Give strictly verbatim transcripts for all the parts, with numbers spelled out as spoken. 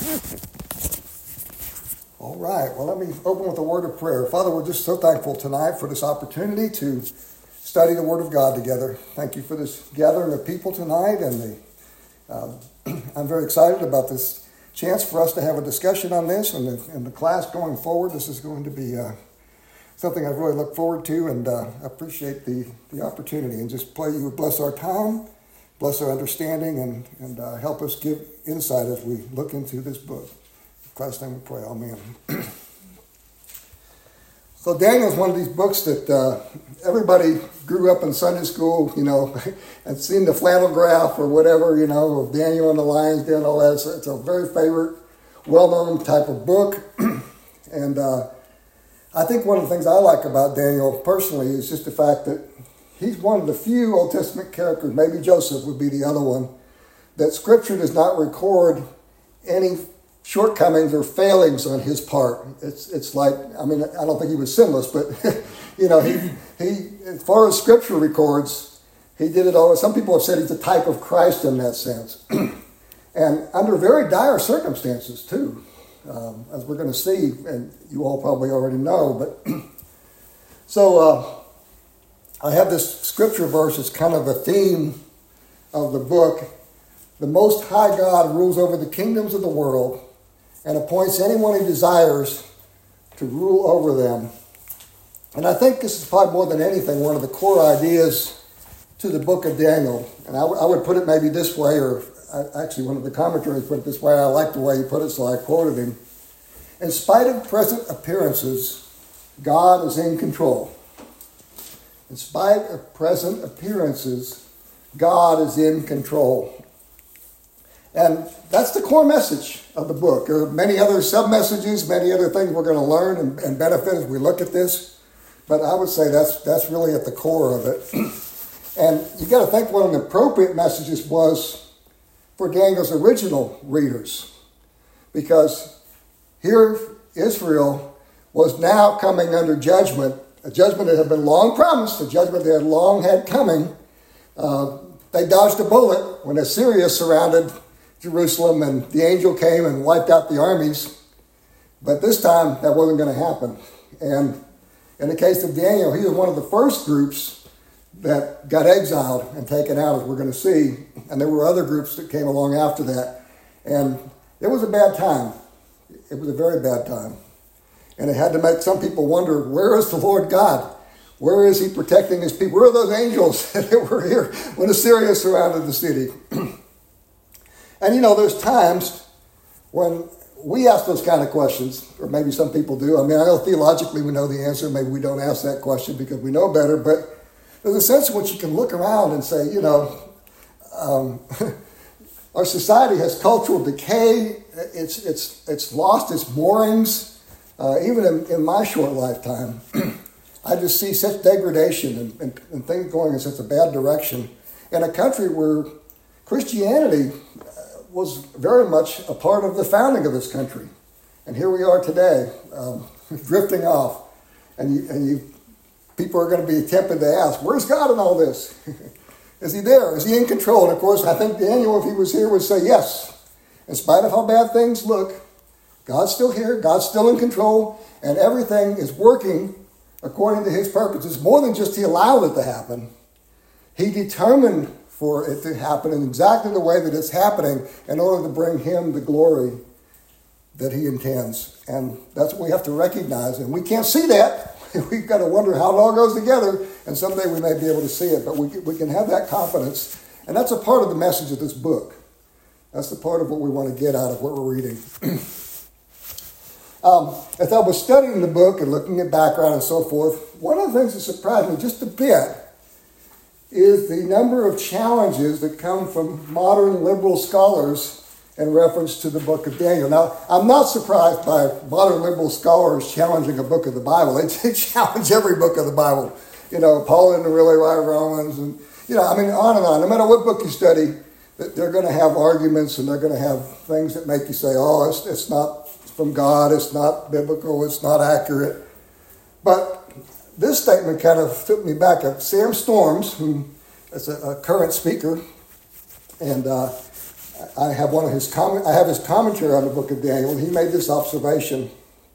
All right, well, let me open with a word of prayer. Father, we're just so thankful tonight for this opportunity to study the Word of God together. Thank you for this gathering of people tonight, and the, uh, I'm very excited about this chance for us to have a discussion on this and the, and the class going forward. This is going to be uh, something I really look forward to, and uh, appreciate the, the opportunity. And just pray you would bless our time, bless our understanding, and, and uh, help us give insight as we look into this book. In Christ's name we pray, amen. So Daniel is one of these books that uh, everybody grew up in Sunday school, you know, and seen the flannel graph or whatever, you know, of Daniel and the lion's den, all that. So it's a very favorite, well-known type of book. And uh, I think one of the things I like about Daniel personally is just the fact that he's one of the few Old Testament characters, maybe Joseph would be the other one, that Scripture does not record any shortcomings or failings on his part. It's it's like, I mean, I don't think he was sinless, but, you know, he, he as far as Scripture records, he did it all. Some people have said he's a type of Christ in that sense. And under very dire circumstances, too, um, as we're going to see, and you all probably already know. But so uh, I have this Scripture verse. It's kind of a theme of the book. The Most High God rules over the kingdoms of the world and appoints anyone he desires to rule over them. And I think this is probably more than anything one of the core ideas to the book of Daniel. And I, w- I would put it maybe this way, or I, actually one of the commentaries put it this way. I like the way he put it, so I quoted him. In spite of present appearances, God is in control. In spite of present appearances, God is in control. And that's the core message of the book. There are many other sub-messages, many other things we're going to learn and, and benefit as we look at this. But I would say that's that's really at the core of it. And you got to think one of the appropriate messages was for Daniel's original readers. Because here Israel was now coming under judgment, a judgment that had been long promised, a judgment they had long had coming. Uh, they dodged a bullet when Assyria surrounded Jerusalem, and the angel came and wiped out the armies. But this time, that wasn't going to happen. And in the case of Daniel, he was one of the first groups that got exiled and taken out, as we're going to see. And there were other groups that came along after that. And it was a bad time. It was a very bad time. And it had to make some people wonder, where is the Lord God? Where is he protecting his people? Where are those angels that were here when Assyria surrounded the city? And, you know, there's times when we ask those kind of questions, or maybe some people do. I mean, I know theologically we know the answer. Maybe we don't ask that question because we know better. But there's a sense in which you can look around and say, you know, um, our society has cultural decay. It's it's it's lost its moorings. Uh, even in, in my short lifetime, I just see such degradation and, and, and things going in such a bad direction in a country where Christianity was very much a part of the founding of this country. And here we are today, um, drifting off. And you, and you, people are going to be tempted to ask, where's God in all this? Is he there? Is he in control? And of course, I think Daniel, if he was here, would say yes. In spite of how bad things look, God's still here, God's still in control, and everything is working according to his purposes. More than just he allowed it to happen. He determined for it to happen in exactly the way that it's happening in order to bring him the glory that he intends. And that's what we have to recognize. And we can't see that. We've got to wonder how it all goes together. And someday we may be able to see it. But we, we can have that confidence. And that's a part of the message of this book. That's the part of what we want to get out of what we're reading. um, as I was studying the book and looking at background and so forth, one of the things that surprised me just a bit is the number of challenges that come from modern liberal scholars in reference to the book of Daniel. Now, I'm not surprised by modern liberal scholars challenging a book of the Bible. They, they challenge every book of the Bible. You know, Paul didn't really write Romans, and, you know, I mean, on and on. No matter what book you study, they're going to have arguments, and they're going to have things that make you say, oh, it's, it's not from God, it's not biblical, it's not accurate. But this statement kind of took me back. Sam Storms, who is a, a current speaker, and uh, I have one of his comment, I have his commentary on the book of Daniel, and he made this observation.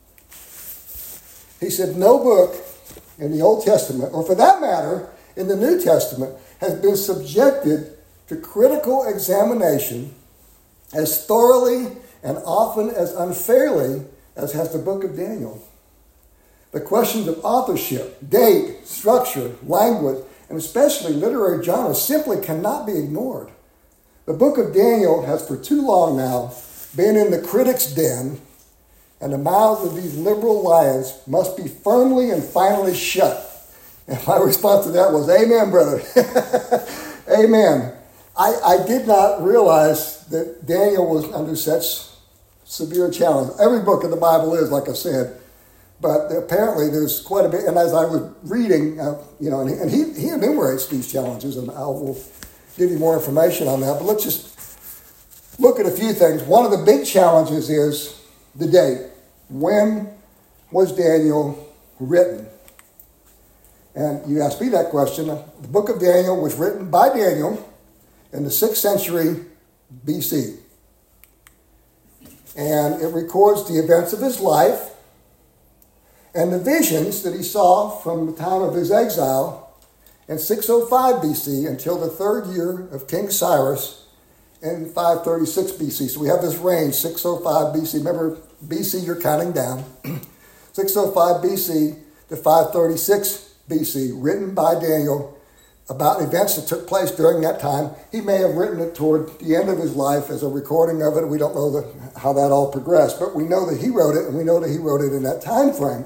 He said, no book in the Old Testament, or for that matter, in the New Testament, has been subjected to critical examination as thoroughly and often as unfairly as has the book of Daniel. The questions of authorship, date, structure, language, and especially literary genre simply cannot be ignored. The book of Daniel has for too long now been in the critic's den, and the mouths of these liberal lions must be firmly and finally shut. And my response to that was, amen, brother. Amen. I, I did not realize that Daniel was under such severe challenge. Every book in the Bible is, like I said, but apparently there's quite a bit. And as I was reading, uh, you know, and, he, and he, he enumerates these challenges, and I will give you more information on that. But let's just look at a few things. One of the big challenges is the date. When was Daniel written? And you asked me that question. The book of Daniel was written by Daniel in the sixth century B C. And it records the events of his life and the visions that he saw from the time of his exile in six oh five B C until the third year of King Cyrus in five thirty-six B C. So we have this range, six oh five B C. Remember, B C you're counting down. six oh five B C to five thirty-six B C, written by Daniel about events that took place during that time. He may have written it toward the end of his life as a recording of it. We don't know the, how that all progressed, but we know that he wrote it, and we know that he wrote it in that time frame.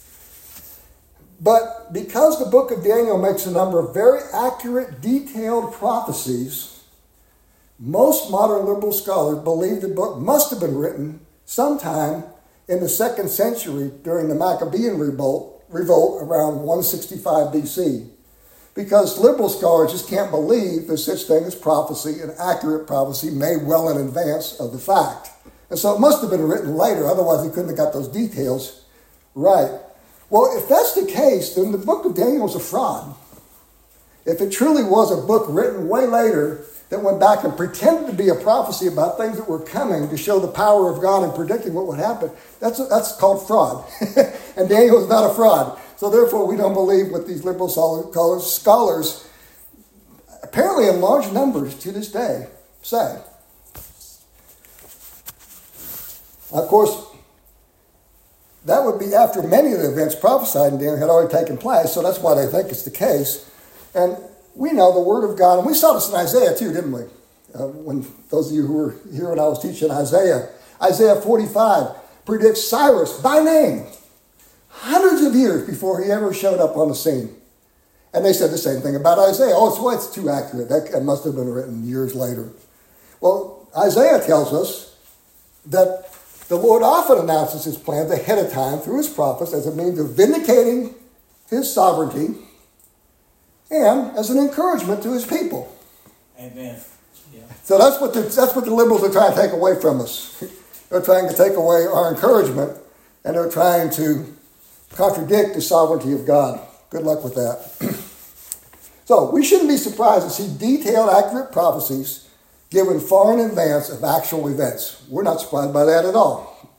But because the book of Daniel makes a number of very accurate, detailed prophecies, most modern liberal scholars believe the book must have been written sometime in the second century during the Maccabean revolt, revolt around one sixty-five B C. Because liberal scholars just can't believe there's such thing as prophecy, and accurate prophecy made well in advance of the fact. And so it must have been written later, otherwise he couldn't have got those details right. Well, if that's the case, then the book of Daniel is a fraud. If it truly was a book written way later that went back and pretended to be a prophecy about things that were coming to show the power of God in predicting what would happen, that's, that's called fraud. And Daniel is not a fraud. So therefore, we don't believe what these liberal scholars, scholars, apparently in large numbers to this day, say. Of course, that would be after many of the events prophesied in Daniel had already taken place, so that's why they think it's the case. And we know the Word of God, and we saw this in Isaiah too, didn't we? Uh, when those of you who were here when I was teaching Isaiah, Isaiah forty-five predicts Cyrus by name, hundreds of years before he ever showed up on the scene. And they said the same thing about Isaiah. Oh, it's, well, it's too accurate. That must have been written years later. Well, Isaiah tells us that the Lord often announces his plans ahead of time through his prophets as a means of vindicating his sovereignty and as an encouragement to his people. Amen. Yeah. So that's what the, that's what the liberals are trying to take away from us. They're trying to take away our encouragement, and they're trying to contradict the sovereignty of God. Good luck with that. So we shouldn't be surprised to see detailed, accurate prophecies given far in advance of actual events. We're not surprised by that at all.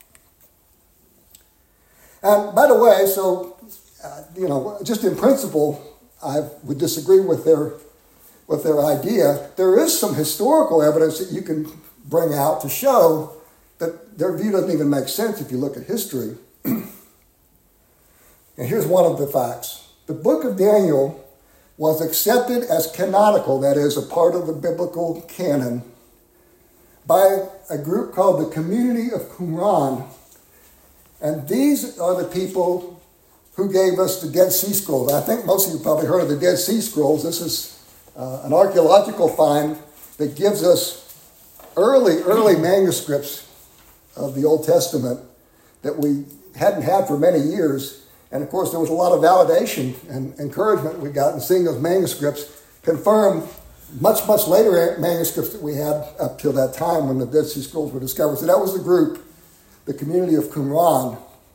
And by the way, so, uh, you know, just in principle, I would disagree with their, with their idea. There is some historical evidence that you can bring out to show that their view doesn't even make sense if you look at history. And here's one of the facts. The book of Daniel was accepted as canonical, that is, a part of the biblical canon, by a group called the Community of Qumran. And these are the people who gave us the Dead Sea Scrolls. I think most of you probably heard of the Dead Sea Scrolls. This is uh, an archaeological find that gives us early, early manuscripts of the Old Testament that we hadn't had for many years. And of course, there was a lot of validation and encouragement we got in seeing those manuscripts confirm much, much later manuscripts that we had up till that time when the Dead Sea Scrolls were discovered. So that was the group, the Community of Qumran.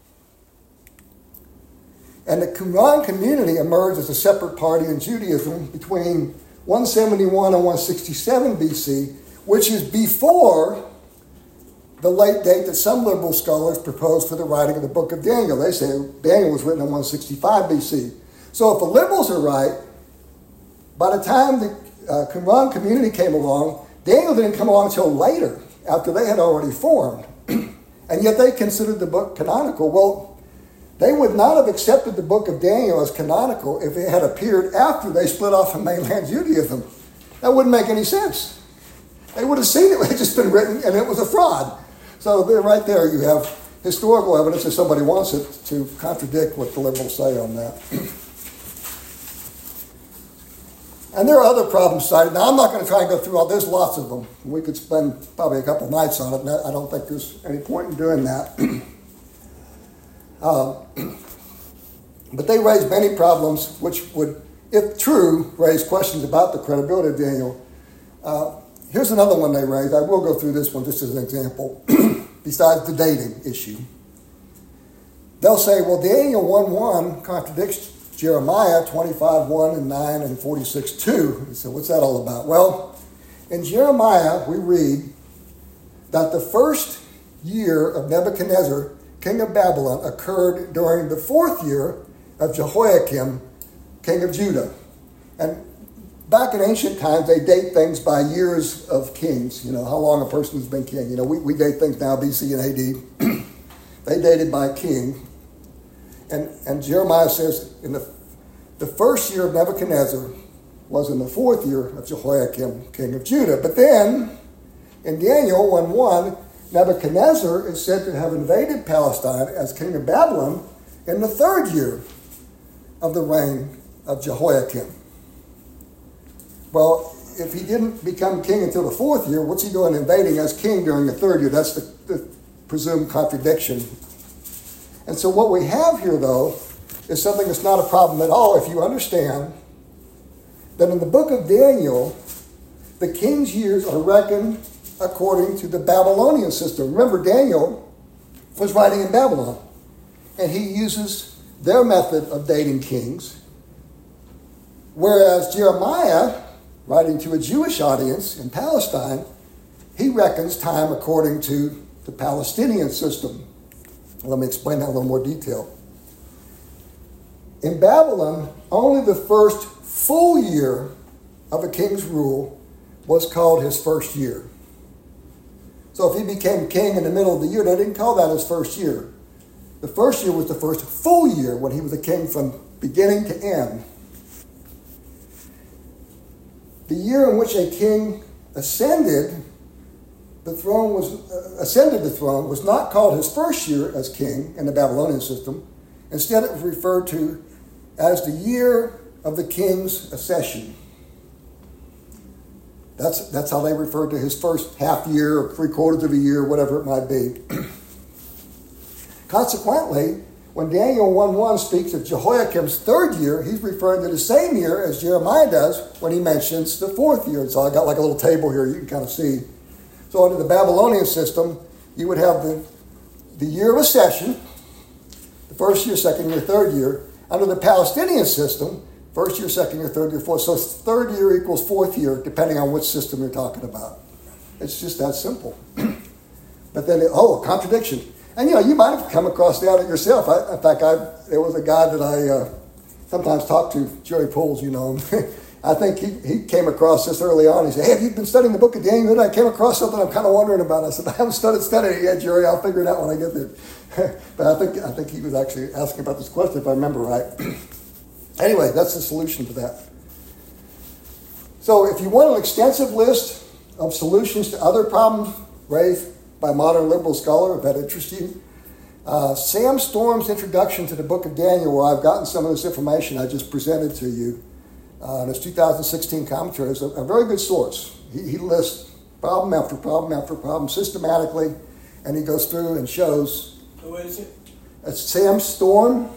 And the Qumran community emerged as a separate party in Judaism between one seventy-one and one sixty-seven B C, which is before the late date that some liberal scholars propose for the writing of the book of Daniel. They say Daniel was written in one sixty-five B C. So if the liberals are right, by the time the uh, Qumran community came along, Daniel didn't come along until later, after they had already formed. And yet they considered the book canonical. Well, they would not have accepted the book of Daniel as canonical if it had appeared after they split off from mainland Judaism. That wouldn't make any sense. They would have seen it had just been written and it was a fraud. So there, right there you have historical evidence, if somebody wants it, to contradict what the liberals say on that. And there are other problems cited. Now, I'm not going to try and go through all. There's lots of them. We could spend probably a couple nights on it, and I don't think there's any point in doing that. uh, but they raise many problems, which would, if true, raise questions about the credibility of Daniel. Uh, here's another one they raise. I will go through this one just as an example, besides the dating issue. They'll say, well, Daniel one one contradicts Jeremiah twenty-five one and nine and forty-six two. So what's that all about? Well, in Jeremiah we read that the first year of Nebuchadnezzar, king of Babylon, occurred during the fourth year of Jehoiakim, king of Judah. And back in ancient times, they date things by years of kings, you know, how long a person has been king. You know, we, we date things now B C and A D. They dated by king. And, and Jeremiah says in the, the first year of Nebuchadnezzar was in the fourth year of Jehoiakim, king of Judah. But then, in Daniel one one, Nebuchadnezzar is said to have invaded Palestine as king of Babylon in the third year of the reign of Jehoiakim. Well, if he didn't become king until the fourth year, what's he doing invading as king during the third year? That's the, the presumed contradiction. And so what we have here, though, is something that's not a problem at all if you understand that in the book of Daniel, the king's years are reckoned according to the Babylonian system. Remember, Daniel was writing in Babylon, and he uses their method of dating kings, whereas Jeremiah, writing to a Jewish audience in Palestine, he reckons time according to the Palestinian system. Let me explain that in a little more detail. In Babylon, only the first full year of a king's rule was called his first year. So if he became king in the middle of the year, they didn't call that his first year. The first year was the first full year when he was a king from beginning to end. The year in which a king ascended the throne was uh, ascended the throne was not called his first year as king in the Babylonian system. Instead, it was referred to as the year of the king's accession. That's, that's how they referred to his first half year or three quarters of a year, whatever it might be. Consequently, when Daniel one one speaks of Jehoiakim's third year, he's referring to the same year as Jeremiah does when he mentions the fourth year. So I got like a little table here you can kind of see. So under the Babylonian system, you would have the, the year of accession, the first year, second year, third year. Under the Palestinian system, first year, second year, third year, fourth. So third year equals fourth year, depending on which system you're talking about. It's just that simple. But then, it, oh, contradiction. And, you know, you might have come across that yourself. I, in fact, I, there was a guy that I uh, sometimes talk to, Jerry Pools, you know. I think he, he came across this early on. He said, hey, have you been studying the book of Daniel? And I came across something I'm kind of wondering about. I said, I haven't started studying it yet, Jerry. I'll figure it out when I get there. But I think I think he was actually asking about this question, if I remember right. Anyway, that's the solution to that. So if you want an extensive list of solutions to other problems raised by modern liberal scholar, if that interests you, uh, Sam Storm's introduction to the book of Daniel, where I've gotten some of this information I just presented to you, Uh, in his two thousand sixteen commentary, is a, a very good source. He, he lists problem after problem after problem systematically, and he goes through and shows. Who is it? It's Sam Storm.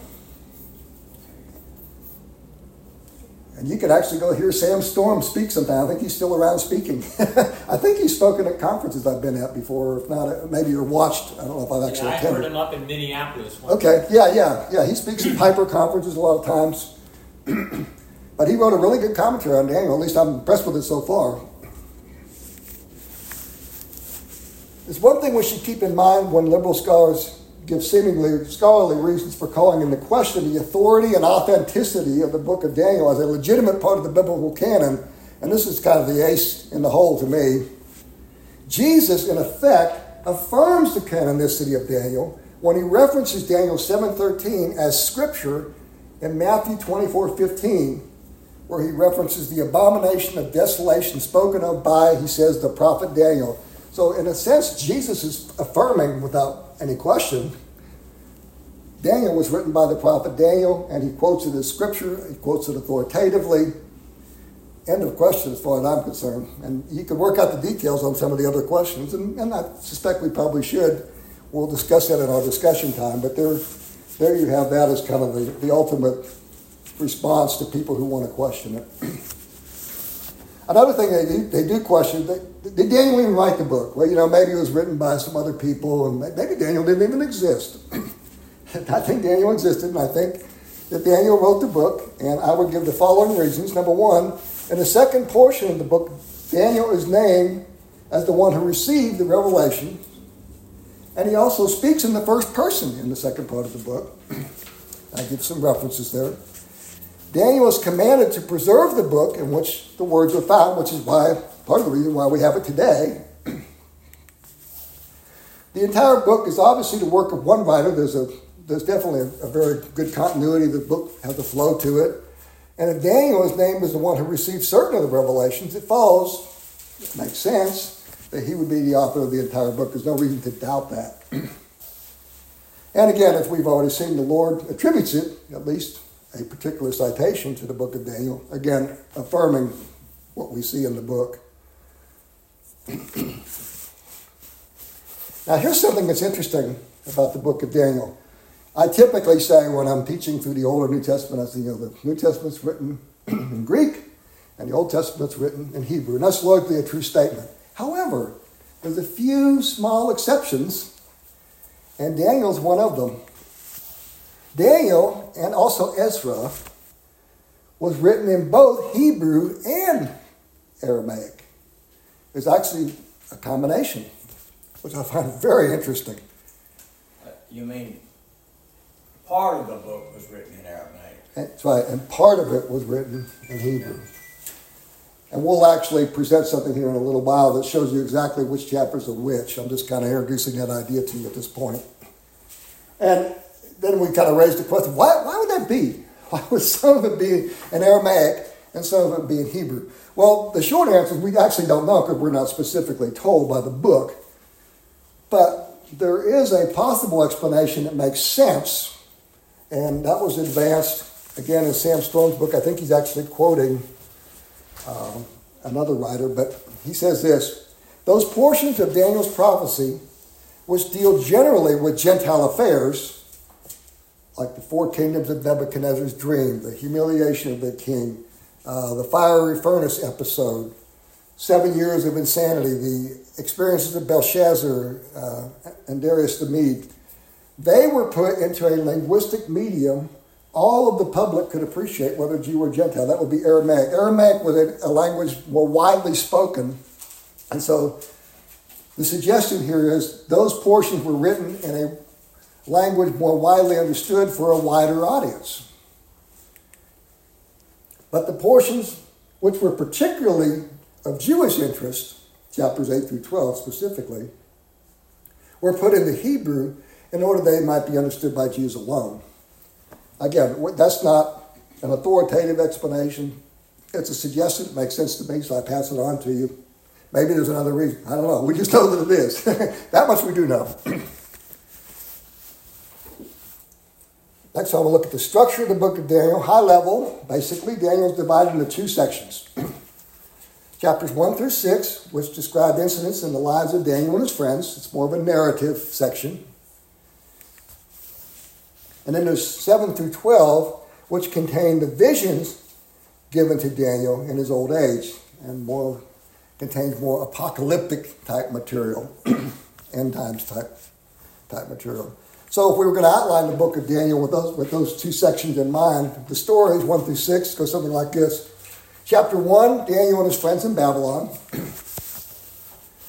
And you could actually go hear Sam Storm speak sometime. I think he's still around speaking. I think he's spoken at conferences I've been at before. If not, maybe you're watched. I don't know if I've actually yeah, I attended. heard him up in Minneapolis. One Okay, yeah, yeah, yeah. He speaks at Piper conferences a lot of times. But he wrote a really good commentary on Daniel. At least I'm impressed with it so far. There's one thing we should keep in mind when liberal scholars give seemingly scholarly reasons for calling into question the authority and authenticity of the book of Daniel as a legitimate part of the biblical canon, and this is kind of the ace in the hole to me. Jesus, in effect, affirms the canonicity of Daniel when he references Daniel seven thirteen as scripture in Matthew twenty-four fifteen, where he references the abomination of desolation spoken of by, he says, the prophet Daniel. So in a sense, Jesus is affirming without any question. Daniel was written by the prophet Daniel, and he quotes it as scripture. He quotes it authoritatively. End of question as far as I'm concerned. And you can work out the details on some of the other questions, and, and I suspect we probably should. We'll discuss that in our discussion time, but there, there you have that as kind of the, the ultimate response to people who want to question it. Another thing they do, they do question, they, did Daniel even write the book? Well, you know, maybe it was written by some other people, and maybe Daniel didn't even exist. I think Daniel existed, and I think that Daniel wrote the book, and I would give the following reasons. Number one, in the second portion of the book, Daniel is named as the one who received the revelation, and he also speaks in the first person in the second part of the book. I give some references there. Daniel is commanded to preserve the book in which the words are found, which is why part of the reason why we have it today. The entire book is obviously the work of one writer. There's a there's definitely a, a very good continuity. The book has a flow to it. And if Daniel is named as the one who received certain of the revelations, it follows, it makes sense, that he would be the author of the entire book. There's no reason to doubt that. And again, as we've already seen, the Lord attributes it, at least a particular citation to the book of Daniel, again, affirming what we see in the book. Now, here's something that's interesting about the book of Daniel. I typically say when I'm teaching through the Old and New Testament, I say, you know, the New Testament's written in Greek and the Old Testament's written in Hebrew. And that's largely a true statement. However, there's a few small exceptions, and Daniel's one of them. Daniel, and also Ezra, was written in both Hebrew and Aramaic. It's actually a combination, which I find very interesting. Uh, you mean part of the book was written in Aramaic? That's right, and part of it was written in Hebrew. And we'll actually present something here in a little while that shows you exactly which chapters are which. I'm just kind of introducing that idea to you at this point. And then we kind of raised the question, why, why would that be? Why would some of it be in Aramaic and some of it be in Hebrew? Well, the short answer is we actually don't know because we're not specifically told by the book. But there is a possible explanation that makes sense, and that was advanced, again, in Sam Strong's book. I think he's actually quoting um, another writer, but he says this: those portions of Daniel's prophecy which deal generally with Gentile affairs, like the four kingdoms of Nebuchadnezzar's dream, the humiliation of the king, uh, the fiery furnace episode, seven years of insanity, the experiences of Belshazzar uh, and Darius the Mede, they were put into a linguistic medium all of the public could appreciate, whether Jew or Gentile. That would be Aramaic. Aramaic was a, a language more widely spoken, and so the suggestion here is those portions were written in a language more widely understood for a wider audience. But the portions which were particularly of Jewish interest, chapters eight through twelve specifically, were put into Hebrew in order they might be understood by Jews alone. Again, that's not an authoritative explanation. It's a suggestion. It makes sense to me, so I pass it on to you. Maybe there's another reason. I don't know. We just know that it is. That much we do know. Next, I will look at the structure of the book of Daniel. High level, basically, Daniel is divided into two sections. Chapters one through six, which describe incidents in the lives of Daniel and his friends. It's more of a narrative section. And then there's seven through twelve, which contain the visions given to Daniel in his old age, and more contains more apocalyptic type material, end times type type material. So if we were going to outline the book of Daniel with those with those two sections in mind, the stories one through six go something like this. Chapter one, Daniel and his friends in Babylon.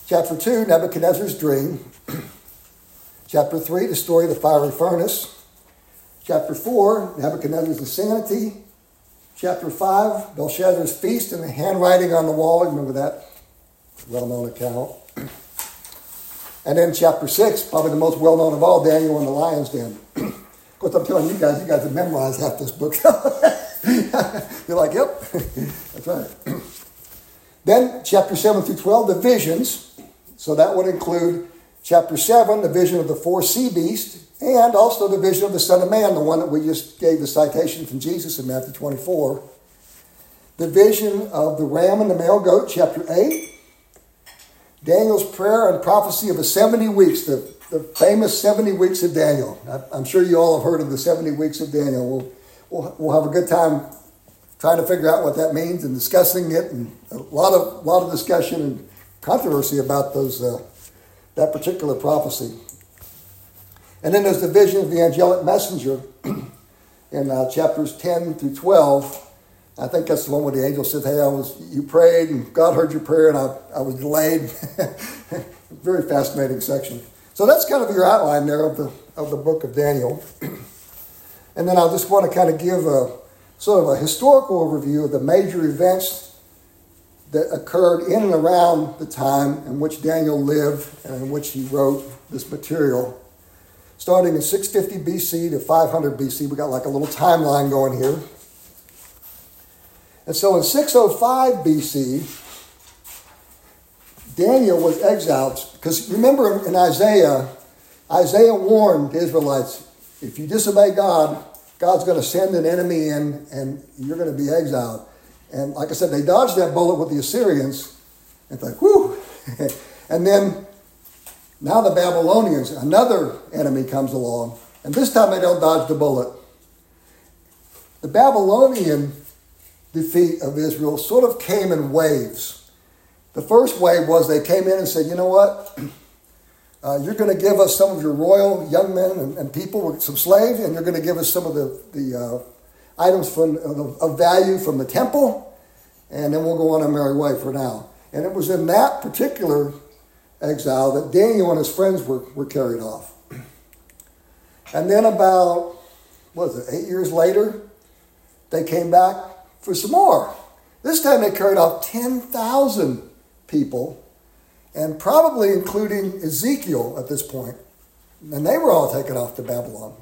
Chapter two, Nebuchadnezzar's dream. Chapter three, the story of the fiery furnace. Chapter four, Nebuchadnezzar's insanity. Chapter five, Belshazzar's feast and the handwriting on the wall. Remember that well-known account. And then chapter six, probably the most well-known of all, Daniel in the lion's den. Of course, I'm telling you guys, you guys have memorized half this book. You're like, yep, that's right. Then chapter seven through twelve, the visions. So that would include chapter seven, the vision of the four sea beasts, and also the vision of the Son of Man, the one that we just gave the citation from Jesus in Matthew twenty-four. The vision of the ram and the male goat, chapter eight. Daniel's prayer and prophecy of the seventy weeks, the, the famous seventy weeks of Daniel. I, I'm sure you all have heard of the seventy weeks of Daniel. We'll, we'll, we'll have a good time trying to figure out what that means and discussing it, and a lot of, lot of discussion and controversy about those uh, that particular prophecy. And then there's the vision of the angelic messenger in uh, chapters ten through twelve. I think that's the one where the angel said, hey, I was, you prayed and God heard your prayer and I, I was delayed. Very fascinating section. So that's kind of your outline there of the, of the book of Daniel. And then I just want to kind of give a sort of a historical overview of the major events that occurred in and around the time in which Daniel lived and in which he wrote this material. Starting in six fifty B C to five hundred B C, we got like a little timeline going here. And so in six oh five B C, Daniel was exiled. Because remember in Isaiah, Isaiah warned the Israelites, if you disobey God, God's going to send an enemy in and you're going to be exiled. And like I said, they dodged that bullet with the Assyrians. It's like, whew. And then now the Babylonians, another enemy comes along. And this time they don't dodge the bullet. The Babylonian defeat of Israel sort of came in waves. The first wave was they came in and said, you know what? Uh, you're going to give us some of your royal young men and, and people with some slaves, and you're going to give us some of the, the uh, items from, of, of value from the temple, and then we'll go on our merry way for now. And it was in that particular exile that Daniel and his friends were, were carried off. And then about, what was it, eight years later, they came back for some more. This time they carried off ten thousand people, and probably including Ezekiel at this point. And they were all taken off to Babylon.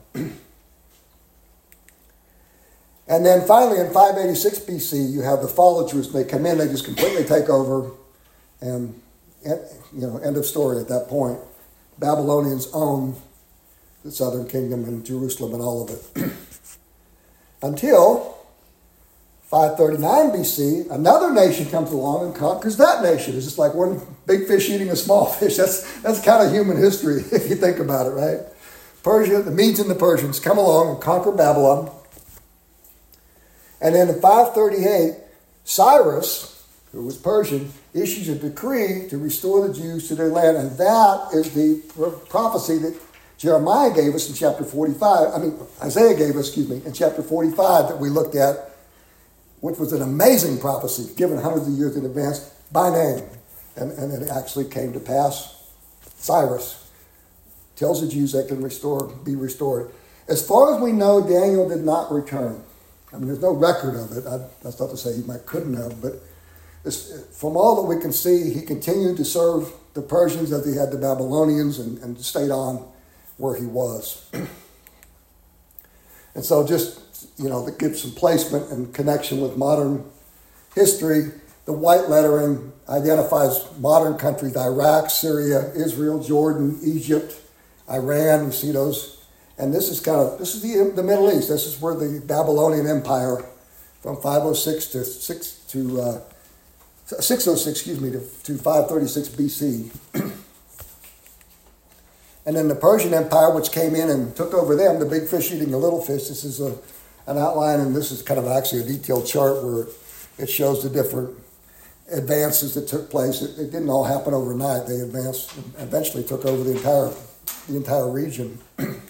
And then finally in five eighty-six B C, you have the fall of Jerusalem. They come in, they just completely take over, and you know, end of story at that point. Babylonians own the southern kingdom and Jerusalem and all of it. Until five thirty-nine B C, another nation comes along and conquers that nation. It's just like one big fish eating a small fish. That's that's kind of human history, if you think about it, right? Persia, the Medes and the Persians come along and conquer Babylon. And then in five thirty-eight, Cyrus, who was Persian, issues a decree to restore the Jews to their land. And that is the prophecy that Jeremiah gave us in chapter forty-five. I mean, Isaiah gave us, excuse me, in chapter forty-five that we looked at, which was an amazing prophecy given hundreds of years in advance by name. And, and it actually came to pass. Cyrus tells the Jews they can restore, be restored. As far as we know, Daniel did not return. I mean, there's no record of it. I, that's not to say he might couldn't have, but this, from all that we can see, he continued to serve the Persians as he had the Babylonians and, and stayed on where he was. And so just, you know, that gives some placement and connection with modern history. The white lettering identifies modern countries: Iraq, Syria, Israel, Jordan, Egypt, Iran. You see those. And this is kind of, this is the, the Middle East. This is where the Babylonian Empire from five oh six to six to uh, six oh six, excuse me, to, to five thirty-six B C. And then the Persian Empire, which came in and took over them, the big fish eating the little fish. This is a, an outline, and this is kind of actually a detailed chart where it shows the different advances that took place. It, it didn't all happen overnight. They advanced and eventually took over the entire the entire region.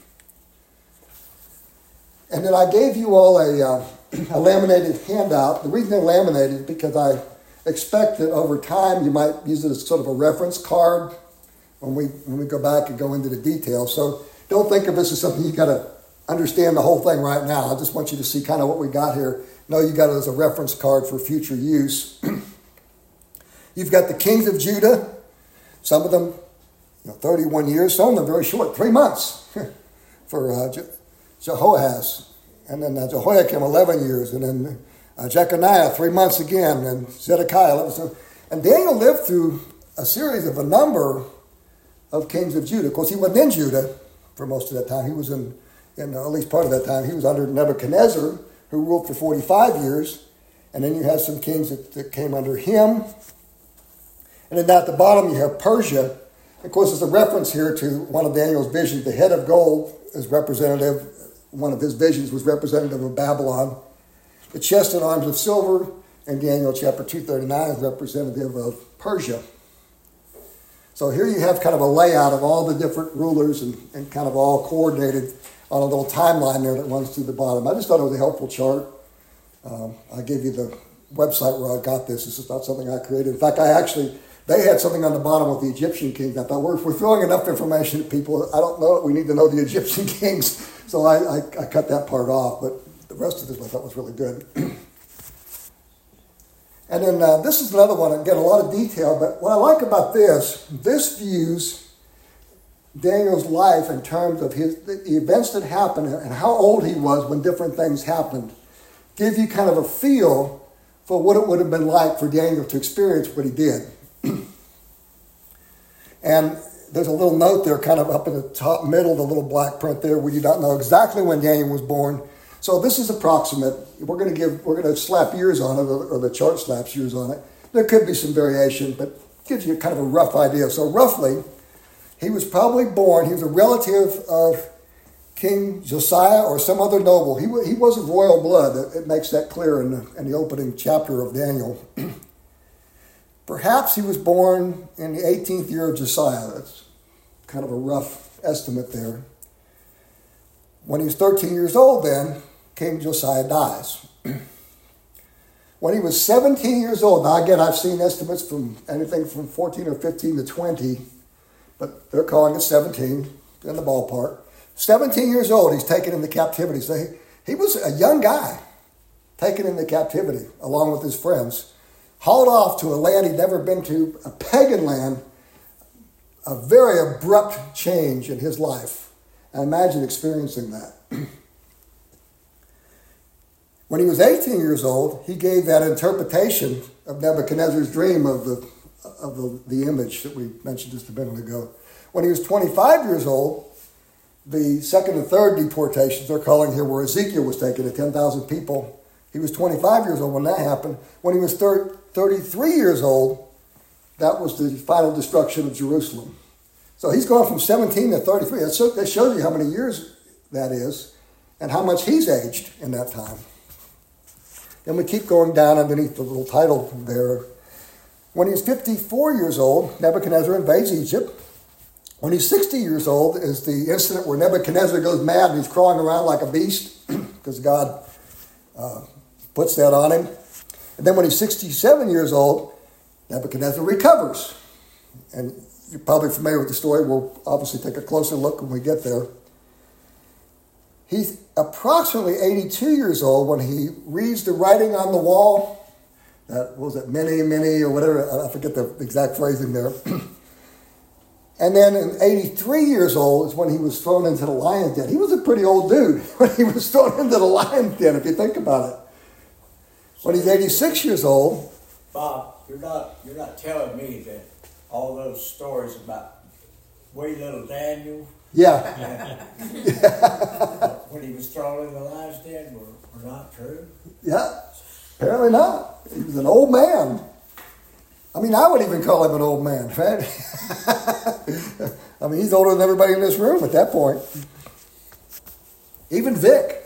And then I gave you all a, uh, a laminated handout. The reason they're laminated is because I expect that over time you might use it as sort of a reference card when we when we go back and go into the details. So don't think of this as something you got to understand the whole thing right now. I just want you to see kind of what we got here. No, you got it as a reference card for future use. You've got the kings of Judah. Some of them, you know, thirty-one years. Some of them very short, three months for uh, Je- Jehoahaz. And then uh, Jehoiakim, eleven years. And then uh, Jeconiah, three months again. And Zedekiah, eleven. So, and Daniel lived through a series of a number of kings of Judah. Of course, he wasn't in Judah for most of that time. He was in, in uh, at least part of that time, he was under Nebuchadnezzar, who ruled for forty-five years. And then you have some kings that, that came under him. And then down at the bottom, you have Persia. Of course, there's a reference here to one of Daniel's visions. The head of gold is representative, one of his visions was representative of Babylon. The chest and arms of silver in Daniel chapter two thirty-nine is representative of Persia. So here you have kind of a layout of all the different rulers and, and kind of all coordinated on a little timeline there that runs through the bottom. I just thought it was a helpful chart. Um, I gave you the website where I got this. This is not something I created. In fact, I actually, they had something on the bottom with the Egyptian kings. I thought, we're, if we're throwing enough information at people, I don't know that we need to know the Egyptian kings. So I, I, I cut that part off. But the rest of this I thought was really good. And then uh, this is another one. Again, a lot of detail. But what I like about this, this views Daniel's life in terms of his the events that happened and how old he was when different things happened. Give you kind of a feel for what it would have been like for Daniel to experience what he did. And there's a little note there kind of up in the top middle, the little black print there, where you don't know exactly when Daniel was born. So this is approximate. We're going to give, we're going to slap years on it, or the chart slaps years on it. There could be some variation, but gives you kind of a rough idea. So roughly, he was probably born, he was a relative of King Josiah or some other noble. He, he wasn't royal blood. It, it makes that clear in the, in the opening chapter of Daniel. Perhaps he was born in the eighteenth year of Josiah. That's kind of a rough estimate there. When he was thirteen years old then, King Josiah dies. When he was seventeen years old, now again, I've seen estimates from anything from fourteen or fifteen to twenty, but they're calling it seventeen, in the ballpark. seventeen years old, he's taken into captivity. So he, he was a young guy taken into captivity along with his friends, hauled off to a land he'd never been to, a pagan land, a very abrupt change in his life. I imagine experiencing that. When he was eighteen years old, he gave that interpretation of Nebuchadnezzar's dream of the of the, the image that we mentioned just a minute ago. When he was twenty-five years old, the second and third deportations they're calling here, where Ezekiel was taken to ten thousand people. He was twenty-five years old when that happened. When he was thirty-three years old, that was the final destruction of Jerusalem. So he's gone from seventeen to thirty-three. That shows you how many years that is and how much he's aged in that time. Then we keep going down underneath the little title there. When he's fifty-four years old, Nebuchadnezzar invades Egypt. When he's sixty years old is the incident where Nebuchadnezzar goes mad and he's crawling around like a beast because God uh, puts that on him. And then when he's sixty-seven years old, Nebuchadnezzar recovers. And you're probably familiar with the story. We'll obviously take a closer look when we get there. He's approximately eighty-two years old when he reads the writing on the wall. That what was it, many, many, or whatever. I forget the exact phrasing there. And then in eighty-three years old is when he was thrown into the lion's den. He was a pretty old dude when he was thrown into the lion's den, if you think about it. When he's eighty-six years old. Bob, you're not you're not telling me that all those stories about wee little Daniel. Yeah. When he was thrown in the lion's den were, were not true? Yeah, apparently not. He was an old man. I mean, I would even call him an old man, right? I mean, he's older than everybody in this room at that point. Even Vic.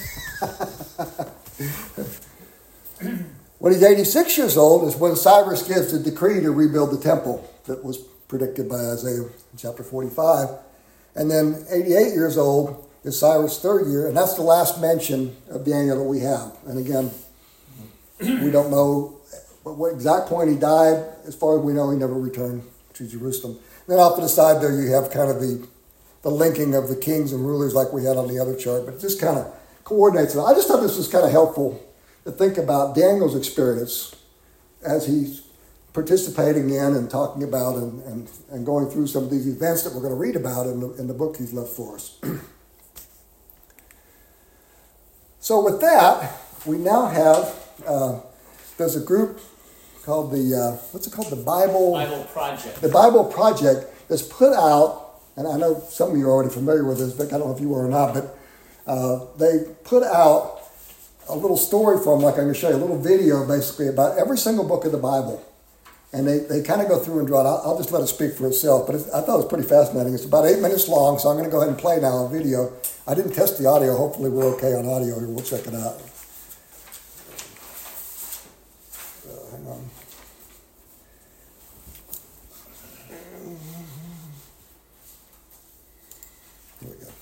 When he's eighty-six years old is when Cyrus gives the decree to rebuild the temple that was predicted by Isaiah in chapter forty-five. And then eighty-eight years old is Cyrus' third year, and that's the last mention of Daniel that we have. And again, we don't know but what exact point he died, as far as we know, he never returned to Jerusalem. Then off to the side there, you have kind of the, the linking of the kings and rulers like we had on the other chart, but it just kind of coordinates it. I just thought this was kind of helpful to think about Daniel's experience as he's participating in and talking about and, and, and going through some of these events that we're going to read about in the, in the book he's left for us. So with that, we now have, uh, there's a group called the, uh, what's it called? The Bible... Bible Project. The Bible Project that's put out, and I know some of you are already familiar with this, but I don't know if you were or not, but uh, they put out a little story form, like I'm going to show you, a little video basically about every single book of the Bible. And they, they kind of go through and draw it. I'll, I'll just let it speak for itself, but it's, I thought it was pretty fascinating. It's about eight minutes long, so I'm going to go ahead and play now a video. I didn't test the audio. Hopefully we're okay on audio here. We'll check it out. Uh, hang on. Here we go.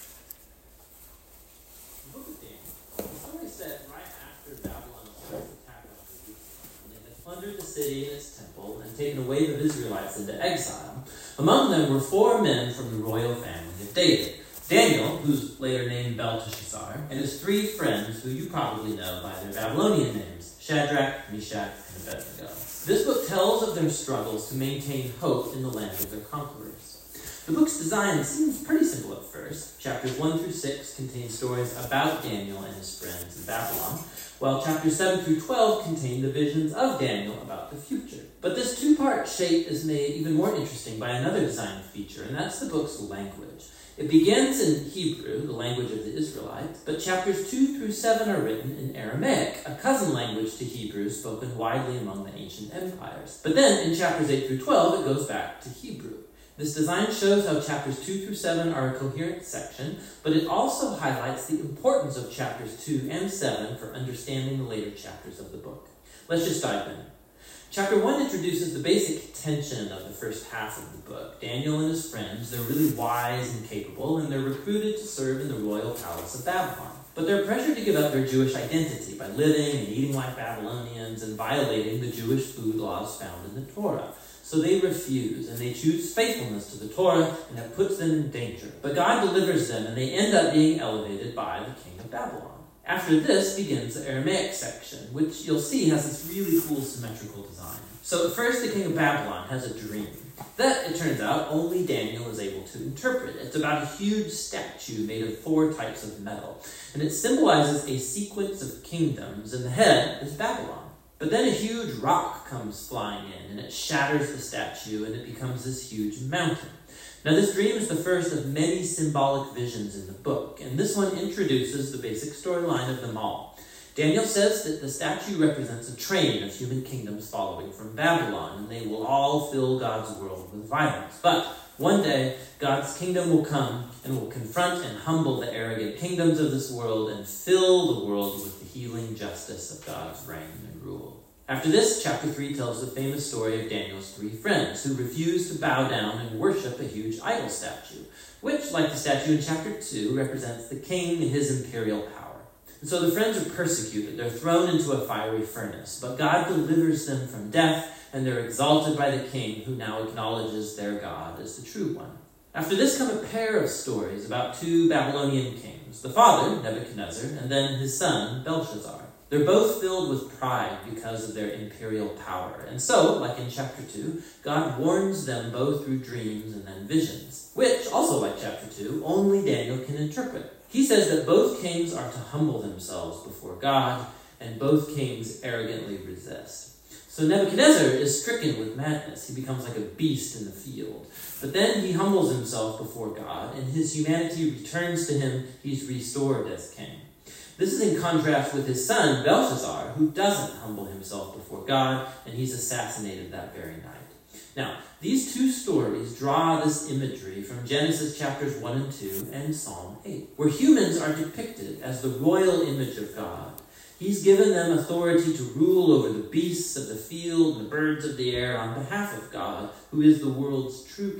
The book of Daniel. The story said right after Babylon's first attack on Jerusalem, when they had plundered the city and its temple and taken a wave of Israelites into exile. Among them were four men from the royal family of David. Daniel, who's later named Belteshazzar, and his three friends, who you probably know by their Babylonian names, Shadrach, Meshach, and Abednego. This book tells of their struggles to maintain hope in the land of their conquerors. The book's design seems pretty simple at first. Chapters one through six contain stories about Daniel and his friends in Babylon, while chapters seven through twelve contain the visions of Daniel about the future. But this two-part shape is made even more interesting by another design feature, and that's the book's language. It begins in Hebrew, the language of the Israelites, but chapters two through seven are written in Aramaic, a cousin language to Hebrew spoken widely among the ancient empires. But then in chapters eight through twelve, it goes back to Hebrew. This design shows how chapters two through seven are a coherent section, but it also highlights the importance of chapters two and seven for understanding the later chapters of the book. Let's just dive in. Chapter one introduces the basic tension of the first half of the book. Daniel and his friends, they're really wise and capable, and they're recruited to serve in the royal palace of Babylon. But they're pressured to give up their Jewish identity by living and eating like Babylonians and violating the Jewish food laws found in the Torah. So they refuse, and they choose faithfulness to the Torah, and that puts them in danger. But God delivers them, and they end up being elevated by the king of Babylon. After this begins the Aramaic section, which you'll see has this really cool symmetrical design. So at first, the king of Babylon has a dream that, it turns out, only Daniel is able to interpret. It's about a huge statue made of four types of metal, and it symbolizes a sequence of kingdoms, and the head is Babylon. But then a huge rock comes flying in, and it shatters the statue, and it becomes this huge mountain. Now, this dream is the first of many symbolic visions in the book, and this one introduces the basic storyline of them all. Daniel says that the statue represents a train of human kingdoms following from Babylon, and they will all fill God's world with violence. But one day, God's kingdom will come and will confront and humble the arrogant kingdoms of this world and fill the world with the healing justice of God's reign and rule. After this, chapter three tells the famous story of Daniel's three friends who refuse to bow down and worship a huge idol statue, which, like the statue in chapter two, represents the king and his imperial power. And so the friends are persecuted. They're thrown into a fiery furnace, but God delivers them from death, and they're exalted by the king, who now acknowledges their God as the true one. After this come a pair of stories about two Babylonian kings, the father, Nebuchadnezzar, and then his son, Belshazzar. They're both filled with pride because of their imperial power. And so, like in chapter two, God warns them both through dreams and then visions, which, also like chapter two, only Daniel can interpret. He says that both kings are to humble themselves before God, and both kings arrogantly resist. So Nebuchadnezzar is stricken with madness. He becomes like a beast in the field. But then he humbles himself before God, and his humanity returns to him. He's restored as king. This is in contrast with his son, Belshazzar, who doesn't humble himself before God, and he's assassinated that very night. Now, these two stories draw this imagery from Genesis chapters one and two and Psalm eight, where humans are depicted as the royal image of God. He's given them authority to rule over the beasts of the field and the birds of the air on behalf of God, who is the world's true king.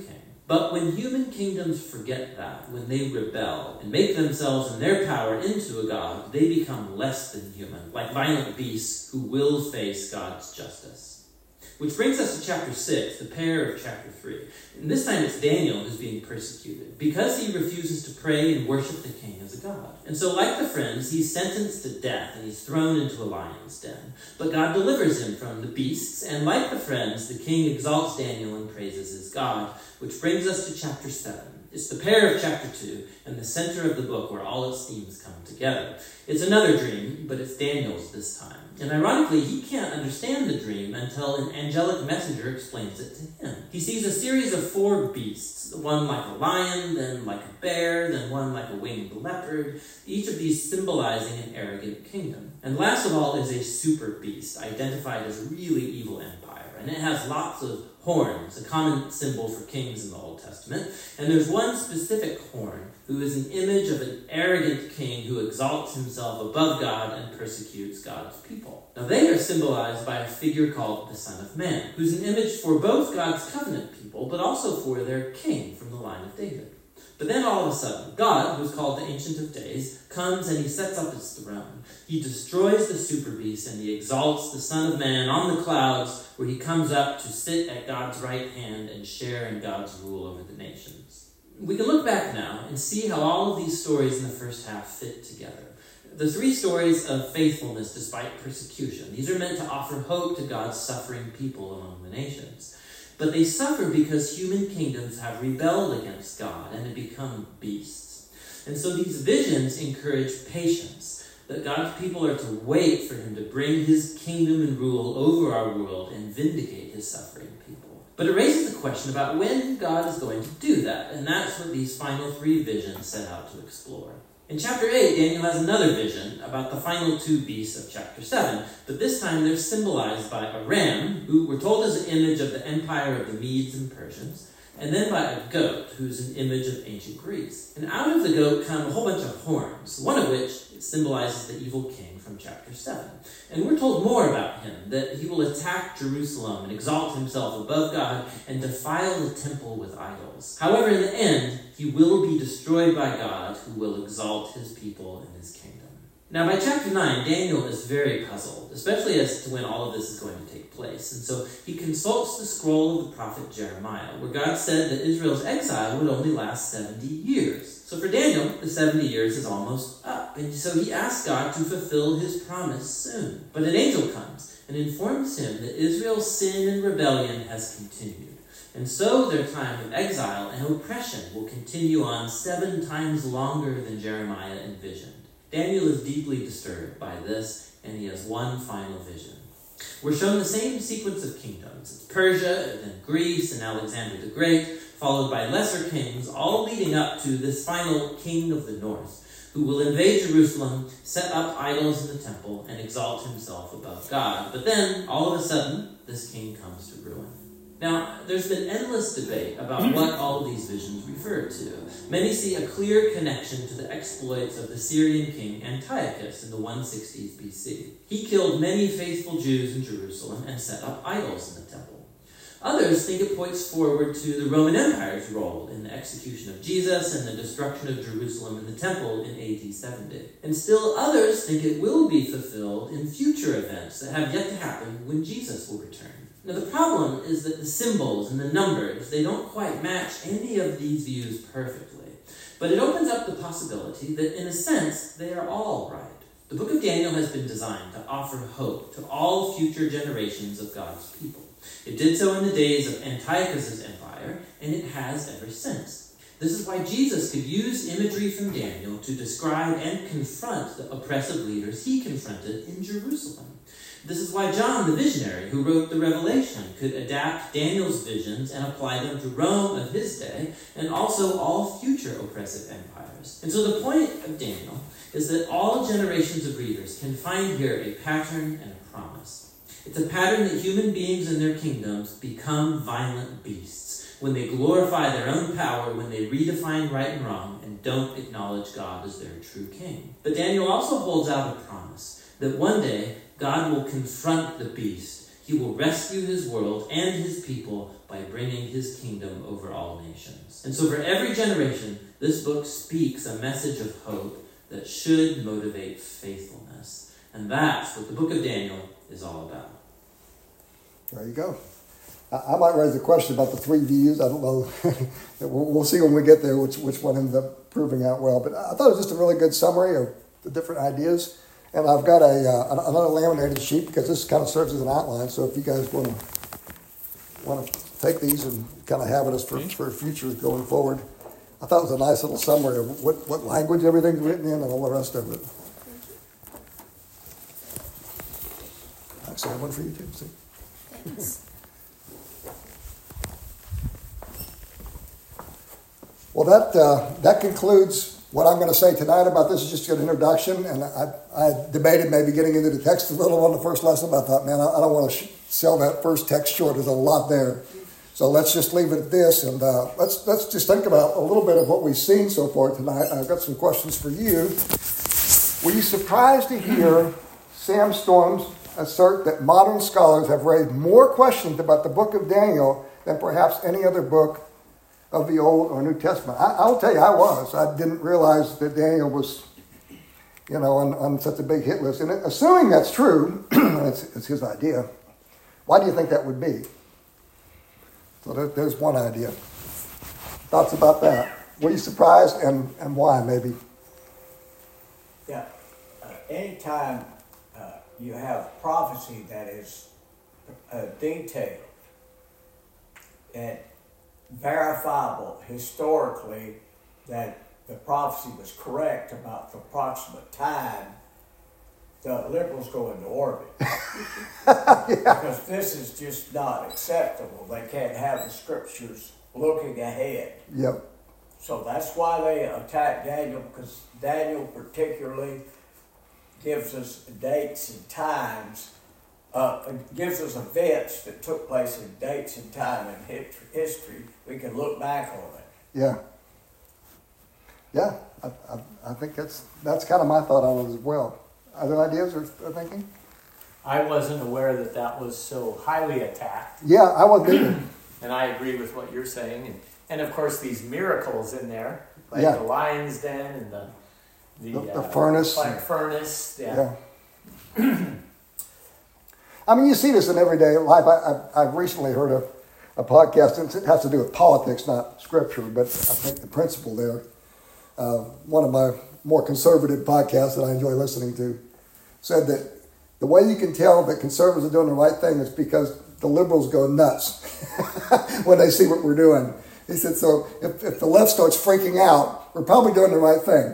But when human kingdoms forget that, when they rebel and make themselves and their power into a god, they become less than human, like violent beasts who will face God's justice. Which brings us to chapter six, the pair of chapter three. And this time it's Daniel who's being persecuted because he refuses to pray and worship the king as a god. And so like the friends, he's sentenced to death and he's thrown into a lion's den. But God delivers him from the beasts, and like the friends, the king exalts Daniel and praises his God. Which brings us to chapter seven. It's the pair of chapter two and the center of the book where all its themes come together. It's another dream, but it's Daniel's this time. And ironically, he can't understand the dream until an angelic messenger explains it to him. He sees a series of four beasts, one like a lion, then like a bear, then one like a winged leopard, each of these symbolizing an arrogant kingdom. And last of all is a super beast, identified as a really evil empire. And it has lots of horns, a common symbol for kings in the Old Testament. And there's one specific horn who is an image of an arrogant king who exalts himself above God and persecutes God's people. Now they are symbolized by a figure called the Son of Man, who's an image for both God's covenant people, but also for their king from the line of David. But then all of a sudden, God, who's called the Ancient of Days, comes and he sets up his throne. He destroys the super beast and he exalts the Son of Man on the clouds, where he comes up to sit at God's right hand and share in God's rule over the nations. We can look back now and see how all of these stories in the first half fit together. The three stories of faithfulness despite persecution. These are meant to offer hope to God's suffering people among the nations. But they suffer because human kingdoms have rebelled against God and have become beasts. And so these visions encourage patience, that God's people are to wait for him to bring his kingdom and rule over our world and vindicate his suffering people. But it raises the question about when God is going to do that, and that's what these final three visions set out to explore. In chapter eight, Daniel has another vision about the final two beasts of chapter seven, but this time they're symbolized by a ram, who we're told is an image of the empire of the Medes and Persians, and then by a goat, who's an image of ancient Greece. And out of the goat come a whole bunch of horns, one of which symbolizes the evil king from chapter seven. And we're told more about him, that he will attack Jerusalem and exalt himself above God and defile the temple with idols. However, in the end, he will be destroyed by God, who will exalt his people in his kingdom. Now, by chapter nine, Daniel is very puzzled, especially as to when all of this is going to take place. And so he consults the scroll of the prophet Jeremiah, where God said that Israel's exile would only last seventy years. So for Daniel, the seventy years is almost up, and so he asks God to fulfill his promise soon. But an angel comes and informs him that Israel's sin and rebellion has continued. And so their time of exile and oppression will continue on seven times longer than Jeremiah envisioned. Daniel is deeply disturbed by this, and he has one final vision. We're shown the same sequence of kingdoms. It's Persia, then Greece, and Alexander the Great, followed by lesser kings, all leading up to this final king of the north, who will invade Jerusalem, set up idols in the temple, and exalt himself above God. But then, all of a sudden, this king comes to ruin. Now, there's been endless debate about what all of these visions refer to. Many see a clear connection to the exploits of the Syrian king Antiochus in the one sixties B C. He killed many faithful Jews in Jerusalem and set up idols in the temple. Others think it points forward to the Roman Empire's role in the execution of Jesus and the destruction of Jerusalem and the temple in A D seventy. And still others think it will be fulfilled in future events that have yet to happen when Jesus will return. Now the problem is that the symbols and the numbers, they don't quite match any of these views perfectly. But it opens up the possibility that in a sense, they are all right. The book of Daniel has been designed to offer hope to all future generations of God's people. It did so in the days of Antiochus' empire, and it has ever since. This is why Jesus could use imagery from Daniel to describe and confront the oppressive leaders he confronted in Jerusalem. This is why John, the visionary who wrote the Revelation, could adapt Daniel's visions and apply them to Rome of his day, and also all future oppressive empires. And so the point of Daniel is that all generations of readers can find here a pattern and a promise. It's a pattern that human beings and their kingdoms become violent beasts when they glorify their own power, when they redefine right and wrong, and don't acknowledge God as their true king. But Daniel also holds out a promise that one day God will confront the beast. He will rescue his world and his people by bringing his kingdom over all nations. And so for every generation, this book speaks a message of hope that should motivate faithfulness. And that's what the book of Daniel is all about. There you go. I, I might raise a question about the three views. I don't know. we'll, we'll see when we get there which, which one ends up proving out well. But I thought it was just a really good summary of the different ideas. And I've got a uh, another laminated sheet because this kind of serves as an outline. So if you guys want to want to take these and kind of have it as for, for future going forward, I thought it was a nice little summary of what, what language everything's written in and all the rest of it. Actually, I have one for you too. See? Thanks. Well, that uh, that concludes what I'm going to say tonight about this. Is just an introduction, and I, I debated maybe getting into the text a little on the first lesson, but I thought, man, I, I don't want to sh- sell that first text short. There's a lot there, so let's just leave it at this, and uh, let's let's just think about a little bit of what we've seen so far tonight. I've got some questions for you. Were you surprised to hear Sam Storms assert that modern scholars have raised more questions about the book of Daniel than perhaps any other book of the Old or New Testament? I, I'll tell you, I was. I didn't realize that Daniel was, you know, on, on such a big hit list. And assuming that's true, it's, it's his idea, why do you think that would be? So there, there's one idea. Thoughts about that? Were you surprised, and, and why, maybe? Yeah. Uh, anytime uh, you have prophecy that is uh, detailed and verifiable historically that the prophecy was correct about the approximate time, the liberals go into orbit. Yeah. Because this is just not acceptable. They can't have the scriptures looking ahead. Yep. So that's why they attack Daniel, because Daniel particularly gives us dates and times, uh, gives us events that took place in dates and time in history. We can look back on it. Yeah. Yeah, I, I, I think that's that's kind of my thought on it as well. Other ideas or, or thinking? I wasn't aware that that was so highly attacked. Yeah, I wasn't either. And I agree with what you're saying. And, and of course, these miracles in there, like Yeah. the lion's den and the the, The- the uh, furnace. fire furnace. Yeah. Yeah. I mean, you see this in everyday life. I, I, I've recently heard a, a podcast, and it has to do with politics, not scripture, but I think the principle there. Uh, one of my more conservative podcasts that I enjoy listening to said that the way you can tell that conservatives are doing the right thing is because the liberals go nuts when they see what we're doing. He said, so if, if the left starts freaking out, we're probably doing the right thing.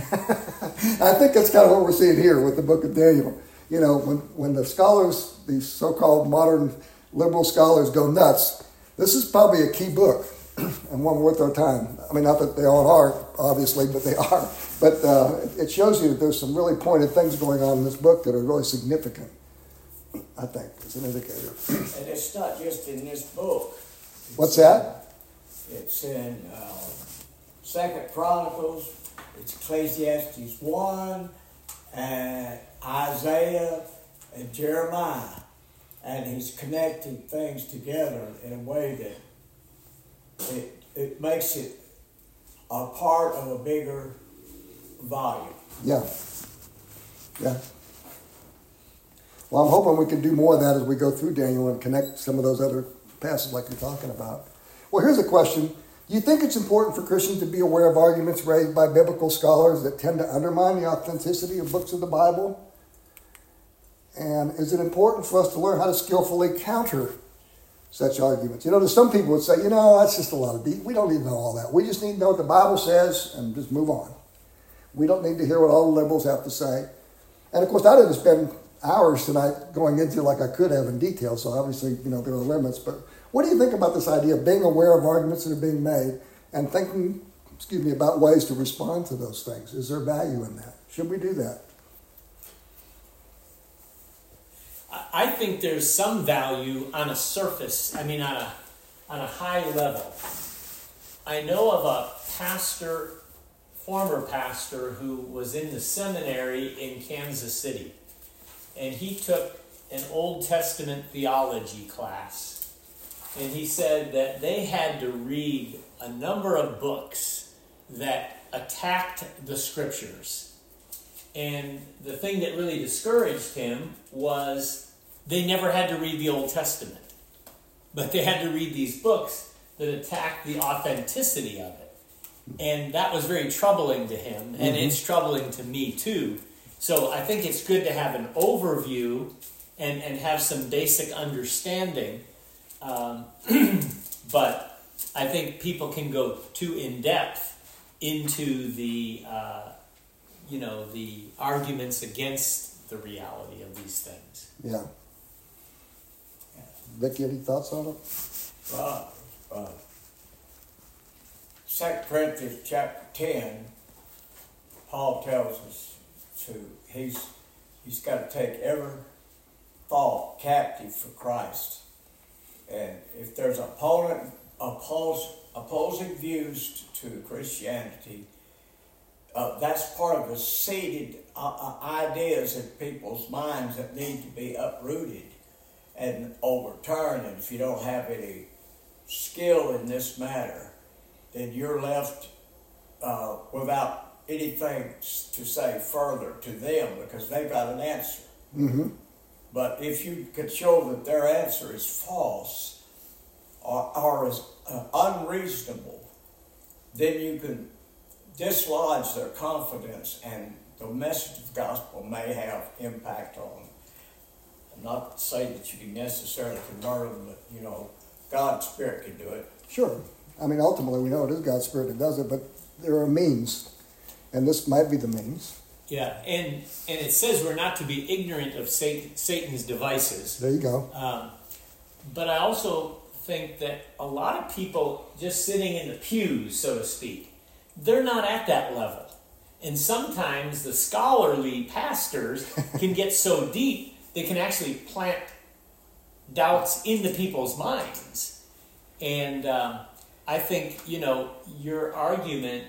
I think that's kind of what we're seeing here with the book of Daniel. You know, when, when the scholars, these so-called modern liberal scholars go nuts, this is probably a key book and one worth our time. I mean, not that they all are, obviously, but they are. But uh, it shows you that there's some really pointed things going on in this book that are really significant, I think, as an indicator. And it's not just in this book. It's What's that? It's in uh, Second Chronicles, it's Ecclesiastes one, and Isaiah, and Jeremiah. And he's connecting things together in a way that it, it makes it a part of a bigger volume. Yeah. Yeah. Well, I'm hoping we can do more of that as we go through Daniel and connect some of those other passages like you're talking about. Well, here's a question. Do you think it's important for Christians to be aware of arguments raised by biblical scholars that tend to undermine the authenticity of books of the Bible? And is it important for us to learn how to skillfully counter such arguments? You know, there's some people would say, you know, that's just a lot of deep. We don't need to know all that. We just need to know what the Bible says and just move on. We don't need to hear what all the liberals have to say. And of course, I didn't spend hours tonight going into it like I could have in detail. So obviously, you know, there are limits. But what do you think about this idea of being aware of arguments that are being made and thinking, excuse me, about ways to respond to those things? Is there value in that? Should we do that? I think there's some value on a surface, I mean on a on a high level. I know of a pastor, former pastor, who was in the seminary in Kansas City, and he took an Old Testament theology class. and he said that they had to read a number of books that attacked the scriptures. And the thing that really discouraged him was they never had to read the Old Testament, but they had to read these books that attacked the authenticity of it. And that was very troubling to him, and mm-hmm. it's troubling to me too. So I think it's good to have an overview and, and have some basic understanding. Um, but I think people can go too in-depth into the, uh, you know, the arguments against the reality of these things. Yeah. Vicky, any thoughts on it? Uh, uh, Second Corinthians chapter ten, Paul tells us to, he's, he's got to take every thought captive for Christ. And if there's opponent, oppose, opposing views to, to Christianity, uh, that's part of the seeded uh, uh, ideas in people's minds that need to be uprooted and overturned. And if you don't have any skill in this matter, then you're left uh, without anything to say further to them because they've got an answer. Mm-hmm. But if you could show that their answer is false or, or is uh, unreasonable, then you can dislodge their confidence and the message of the gospel may have impact on them. I'm not saying that you can necessarily convert them, but, you know, God's Spirit can do it. Sure. I mean, ultimately, we know it is God's Spirit that does it, but there are means, and this might be the means. Yeah, and and it says we're not to be ignorant of Satan, Satan's devices. There you go. Um, but I also think that a lot of people just sitting in the pews, so to speak, they're not at that level. And sometimes the scholarly pastors can get so deep, they can actually plant doubts into people's minds. And um, I think, you know, your argument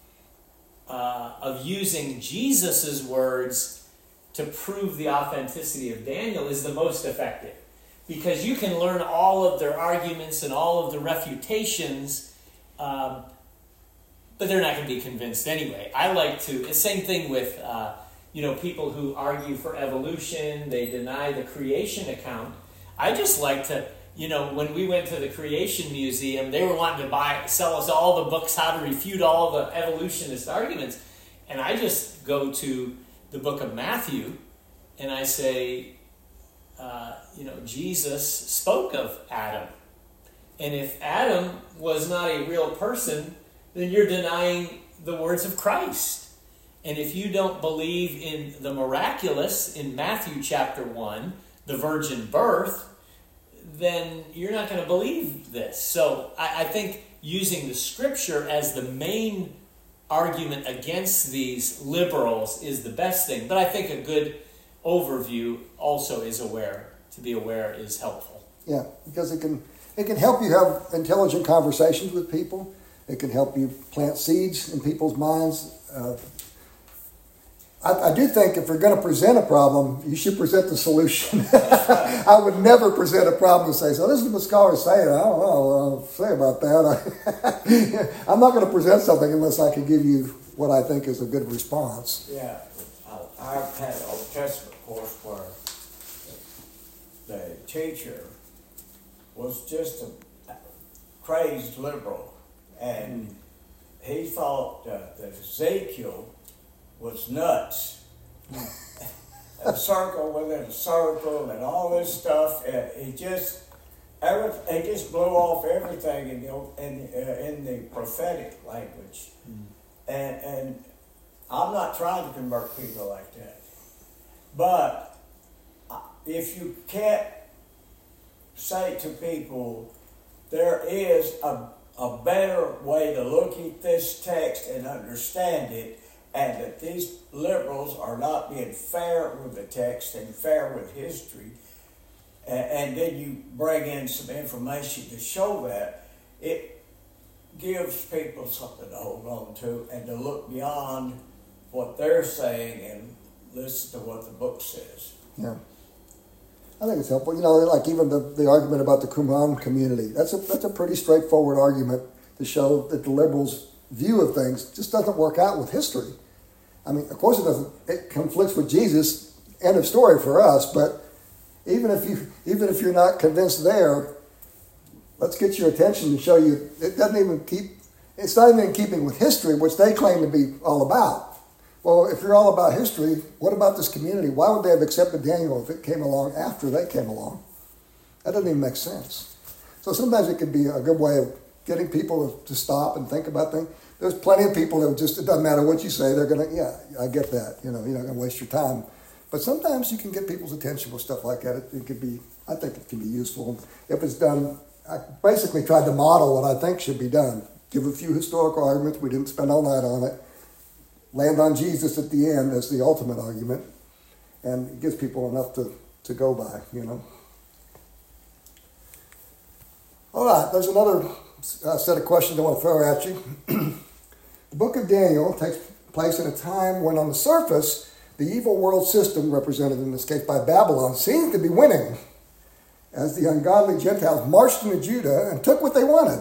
uh, of using Jesus's words to prove the authenticity of Daniel is the most effective. Because you can learn all of their arguments and all of the refutations, um, but they're not going to be convinced anyway. I like to, same thing with, uh, you know, people who argue for evolution, they deny the creation account. I just like to, you know, when we went to the Creation Museum, they were wanting to buy, sell us all the books, how to refute all the evolutionist arguments. And I just go to the book of Matthew and I say, uh, you know, Jesus spoke of Adam. And if Adam was not a real person, then you're denying the words of Christ. And if you don't believe in the miraculous in Matthew chapter one, the virgin birth, then you're not going to believe this. So I, I think using the scripture as the main argument against these liberals is the best thing. But I think a good overview also is aware, to be aware is helpful. Yeah, because it can it can help you have intelligent conversations with people. It can help you plant seeds in people's minds. Uh, I, I do think if you're going to present a problem, you should present the solution. I would never present a problem and say, so this is what scholars say, and I don't know what I'll say about that. I'm not going to present something unless I can give you what I think is a good response. Yeah, I had an Old Testament course where the teacher was just a crazed liberal, and he thought uh, that Ezekiel was nuts. A circle within a circle and all this stuff. Uh, he just, every, he just blew off everything in the in, uh, in the prophetic language, mm. and and I'm not trying to convert people like that, but if you can't say to people, there is a a better way to look at this text and understand it, and that these liberals are not being fair with the text and fair with history, and, and then you bring in some information to show that, it gives people something to hold on to and to look beyond what they're saying and listen to what the book says. Yeah. I think it's helpful. You know, like even the, the argument about the Qumran community. That's a that's a pretty straightforward argument to show that the liberals' view of things just doesn't work out with history. I mean, of course it doesn't. It conflicts with Jesus. End of story for us. But even if you even if you're not convinced there, let's get your attention to show you it doesn't even keep. It's not even in keeping with history, which they claim to be all about. Well, if you're all about history, what about this community? Why would they have accepted Daniel if it came along after they came along? That doesn't even make sense. So sometimes it could be a good way of getting people to stop and think about things. There's plenty of people that just, it doesn't matter what you say, they're going to, yeah, I get that. You know, you're not going to waste your time. But sometimes you can get people's attention with stuff like that. It, it could be, I think it can be useful. If it's done, I basically tried to model what I think should be done. Give a few historical arguments. We didn't spend all night on it. Land on Jesus at the end as the ultimate argument, and it gives people enough to, to go by, you know. All right, there's another uh, set of questions I want to throw at you. The book of Daniel takes place in a time when on the surface, the evil world system, represented in this case by Babylon, seemed to be winning as the ungodly Gentiles marched into Judah and took what they wanted.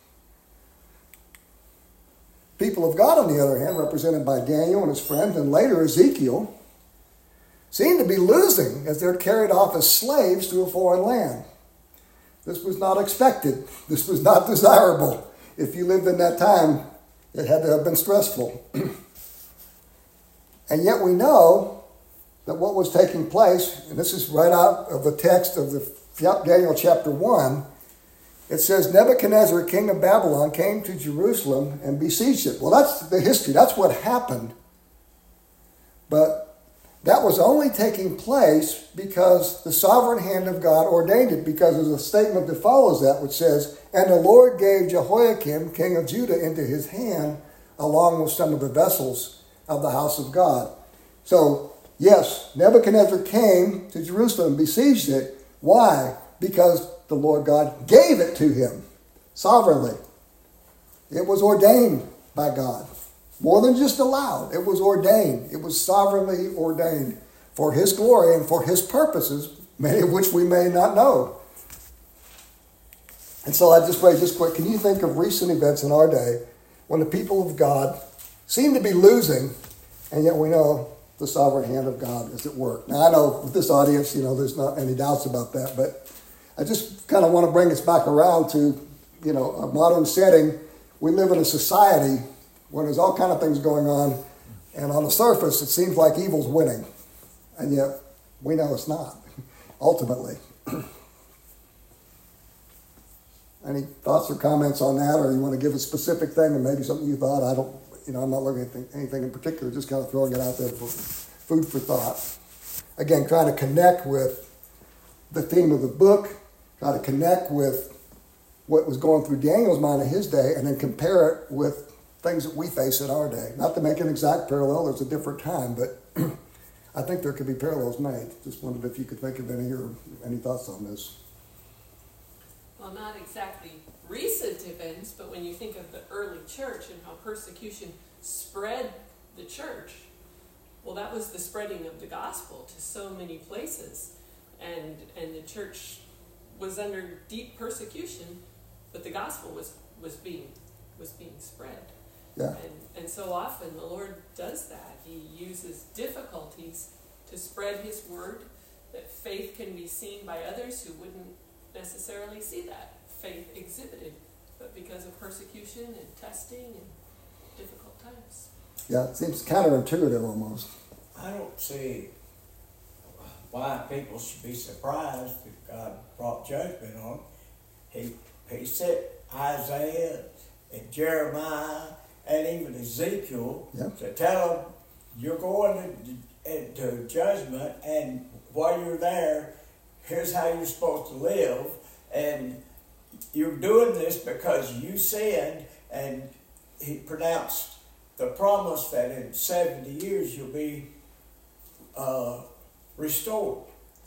People of God, on the other hand, represented by Daniel and his friends, and later Ezekiel, seemed to be losing as they're carried off as slaves to a foreign land. This was not expected. This was not desirable. If you lived in that time, it had to have been stressful. And yet we know that what was taking place, and this is right out of the text of the Daniel chapter one, it says Nebuchadnezzar, king of Babylon, came to Jerusalem and besieged it. Well, that's the history. That's what happened. But that was only taking place because the sovereign hand of God ordained it, because there's a statement that follows that which says, and the Lord gave Jehoiakim, king of Judah, into his hand, along with some of the vessels of the house of God. So, yes, Nebuchadnezzar came to Jerusalem and besieged it. Why? Because the Lord God gave it to him sovereignly. It was ordained by God. More than just allowed. It was ordained. It was sovereignly ordained for his glory and for his purposes, many of which we may not know. And so I just raise this quick. Can you think of recent events in our day when the people of God seem to be losing, and yet we know the sovereign hand of God is at work? Now I know with this audience, you know, there's not any doubts about that, but I just kind of want to bring us back around to, you know, a modern setting. We live in a society where there's all kind of things going on, and on the surface, it seems like evil's winning, and yet we know it's not, ultimately. Any thoughts or comments on that, or you want to give a specific thing, and maybe something you thought? I don't, you know, I'm not looking at anything, anything in particular, just kind of throwing it out there for food for thought. Again, trying to connect with the theme of the book, try to connect with what was going through Daniel's mind in his day, and then compare it with things that we face in our day. Not to make an exact parallel, there's a different time, but I think there could be parallels made. Just wondered if you could think of any or any thoughts on this. Well, not exactly recent events, but when you think of the early church and how persecution spread the church, well, that was the spreading of the gospel to so many places. And and the church was under deep persecution, but the gospel was, was being was being spread. Yeah. And and so often the Lord does that. He uses difficulties to spread his word, that faith can be seen by others who wouldn't necessarily see that faith exhibited, but because of persecution and testing and difficult times. Yeah, it seems counterintuitive almost. I don't see why people should be surprised that God brought judgment on them. He, he sent Isaiah and Jeremiah and even Ezekiel yeah. to tell them, you're going into, into judgment, and while you're there, here's how you're supposed to live, and you're doing this because you sinned. And he pronounced the promise that in seventy years you'll be uh, restored.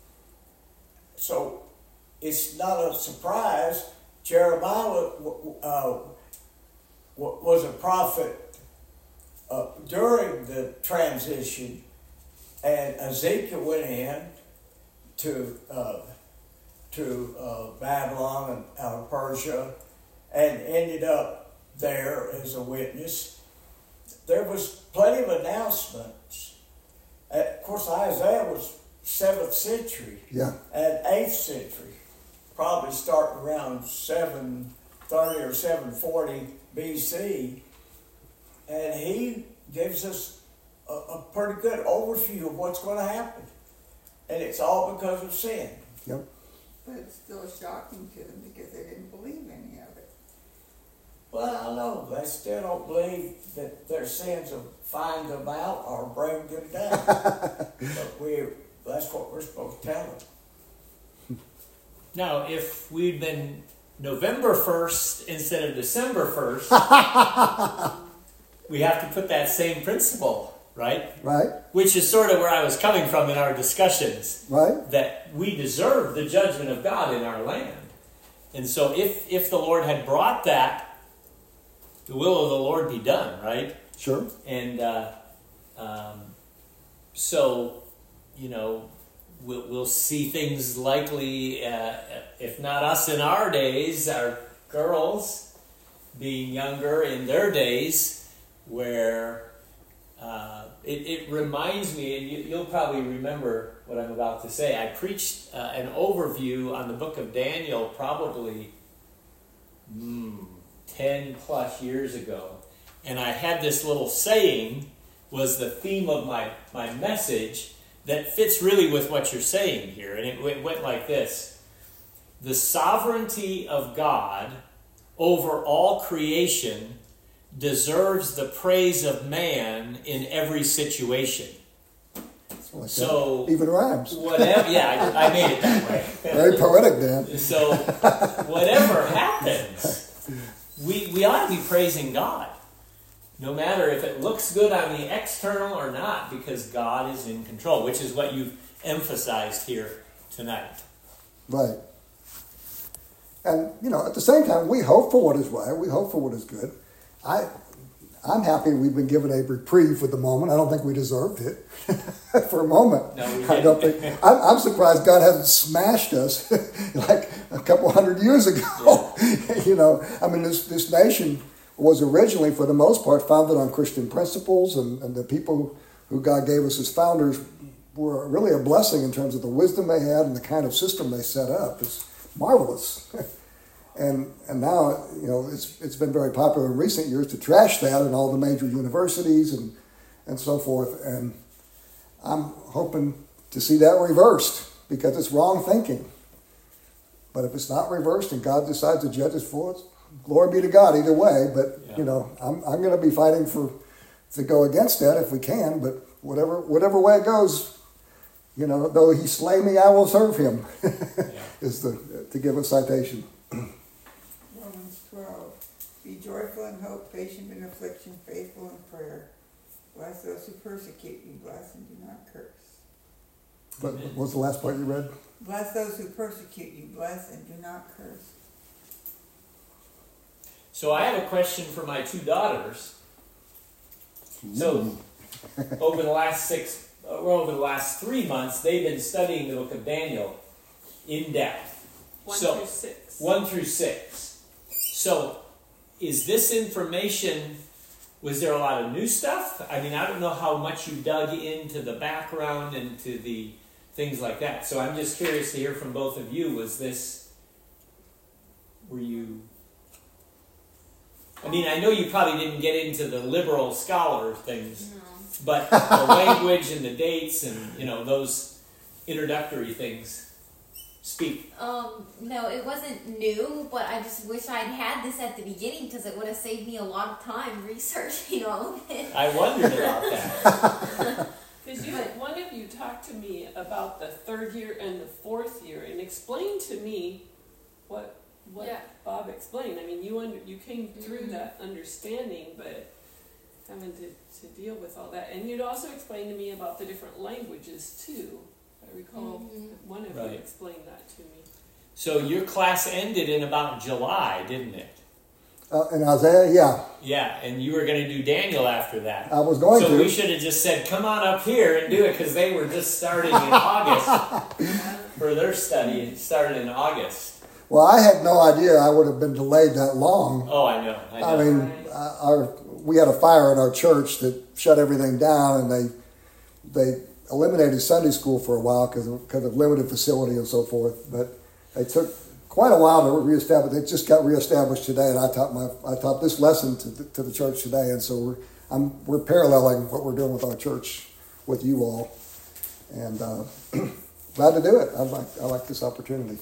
So it's not a surprise. Jeremiah uh, was a prophet uh, during the transition, and Ezekiel went in to uh, to uh, Babylon and out of Persia, and ended up there as a witness. There was plenty of announcements. Uh, of course, Isaiah was seventh century Yeah. and eighth century, probably starting around seven thirty or seven forty B C, and he gives us a, a pretty good overview of what's going to happen, and it's all because of sin. Yep. But it's still shocking to them because they didn't believe any of it. Well, I know they still don't believe that their sins will find them out or bring them down, but we that's what we're supposed to tell them. Now, if we'd been November first instead of December first, we have to put that same principle, right? Right. Which is sort of where I was coming from in our discussions, Right. that we deserve the judgment of God in our land. And so if, if the Lord had brought that, the will of the Lord be done, right? Sure. And uh, um, so, you know, we'll, we'll see things likely, uh, if not us in our days, our girls being younger in their days, where uh, it, it reminds me, and you, you'll probably remember what I'm about to say. I preached uh, an overview on the book of Daniel probably mm, ten plus years ago. And I had this little saying, was the theme of my, my message, that fits really with what you're saying here. And it, it went like this: the sovereignty of God over all creation deserves the praise of man in every situation. Like So that. Even rhymes. Whatever, yeah, I, I made it that way. Very poetic, Dan. So whatever happens, we we ought to be praising God, no matter if it looks good on the external or not, because God is in control, which is what you've emphasized here tonight. Right. And, you know, at the same time, we hope for what is right. We hope for what is good. I, I'm happy we've been given a reprieve for the moment. I don't think we deserved it for a moment. No, we I don't think. I'm, I'm surprised God hasn't smashed us like a couple hundred years ago. Yeah. You know, I mean, this this nation was originally, for the most part, founded on Christian principles, and, and the people who God gave us as founders were really a blessing in terms of the wisdom they had and the kind of system they set up. It's marvelous. And and now, you know, it's it's been very popular in recent years to trash that in all the major universities and, and so forth. And I'm hoping to see that reversed, because it's wrong thinking. But if it's not reversed and God decides to judge us for it, glory be to God either way. But, Yeah. you know, I'm I'm going to be fighting for to go against that if we can. But whatever whatever way it goes, you know, though he slay me, I will serve him, Yeah. is the to give a citation. Romans twelve. Be joyful in hope, patient in affliction, faithful in prayer. Bless those who persecute you, bless and do not curse. But what was the last part you read? Bless those who persecute you, bless and do not curse. So I have a question for my two daughters. So over the last six, or over the last three months, they've been studying the book of Daniel in depth. One So- through six. One through six. So, is this information, was there a lot of new stuff? I mean, I don't know how much you dug into the background and to the things like that. So I'm just curious to hear from both of you. Was this, were you, I mean, I know you probably didn't get into the liberal scholar things, No. but the language and the dates and, you know, those introductory things. Speak. Um, no, it wasn't new, but I just wish I'd had this at the beginning because it would have saved me a lot of time researching all of it. I wondered about that. Because you, one of you talked to me about the third year and the fourth year, and explained to me what what Yeah. Bob explained. I mean, you under, you came through Mhm. that understanding, but having to, to deal with all that, and you'd also explained to me about the different languages too. I recall Mhm. one of Right. you explained that to me. So your class ended in about July, didn't it? Uh, and Isaiah, yeah, Yeah, and you were going to do Daniel after that. I was going so to. we should have just said, come on up here and do it, because they were just starting in August. for their study. It started in August. Well, I had no idea I would have been delayed that long. Oh, I know. I, know. I mean, uh, our we had a fire in our church that shut everything down, and they they eliminated Sunday school for a while because of, because of limited facility and so forth. But they took quite a while to reestablish. They just got reestablished today, and I taught my I taught this lesson to the, to the church today, and so we're I'm we're paralleling what we're doing with our church with you all, and uh, glad to do it. I like I like this opportunity.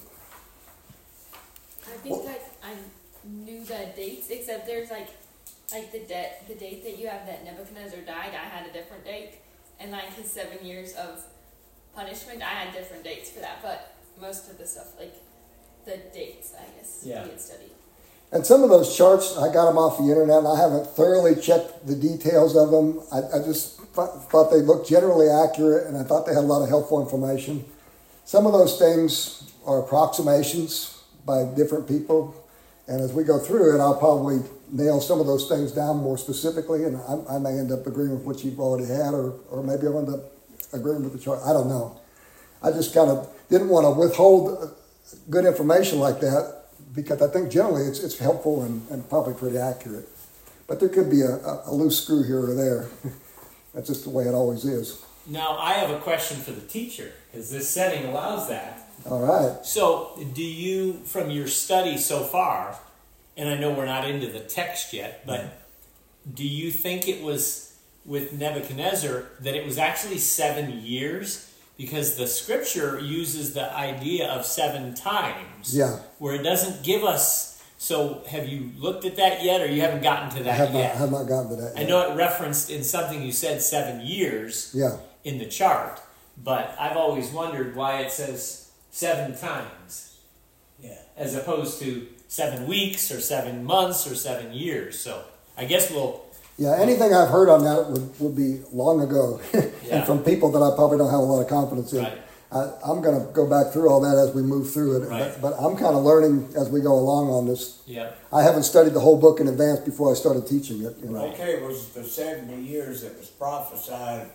I think I, I knew the dates, except there's like, like the de- the date that you have that Nebuchadnezzar died, I had a different date, and like his seven years of punishment, I had different dates for that, but most of the stuff, like the dates, I guess, Yeah. we had studied. And some of those charts, I got them off the internet, and I haven't thoroughly checked the details of them. I, I just th- thought they looked generally accurate, and I thought they had a lot of helpful information. Some of those things are approximations by different people, and as we go through it, I'll probably nail some of those things down more specifically, and I, I may end up agreeing with what you've already had, or, or maybe I'll end up agreeing with the chart. I don't know. I just kind of didn't want to withhold good information like that, because I think generally it's it's helpful and, and probably pretty accurate. But there could be a, a, a loose screw here or there. That's just the way it always is. Now, I have a question for the teacher, because this setting allows that. All right. So, do you, from your study so far, and I know we're not into the text yet, but do you think it was with Nebuchadnezzar that it was actually seven years? Because the scripture uses the idea of seven times. Yeah. Where it doesn't give us. So, have you looked at that yet, or you haven't gotten to I that have not, yet? have not gotten to that yet. I know it referenced in something you said seven years Yeah. in the chart, but I've always wondered why it says seven times, Yeah. as opposed to seven weeks or seven months or seven years. So I guess we'll. Yeah, anything I've heard on that would, would be long ago, Yeah. and from people that I probably don't have a lot of confidence in. Right. I, I'm going to go back through all that as we move through it, Right. but, but I'm kind of learning as we go along on this. Yeah. I haven't studied the whole book in advance before I started teaching it. You know. Okay, was the seventy years that was prophesied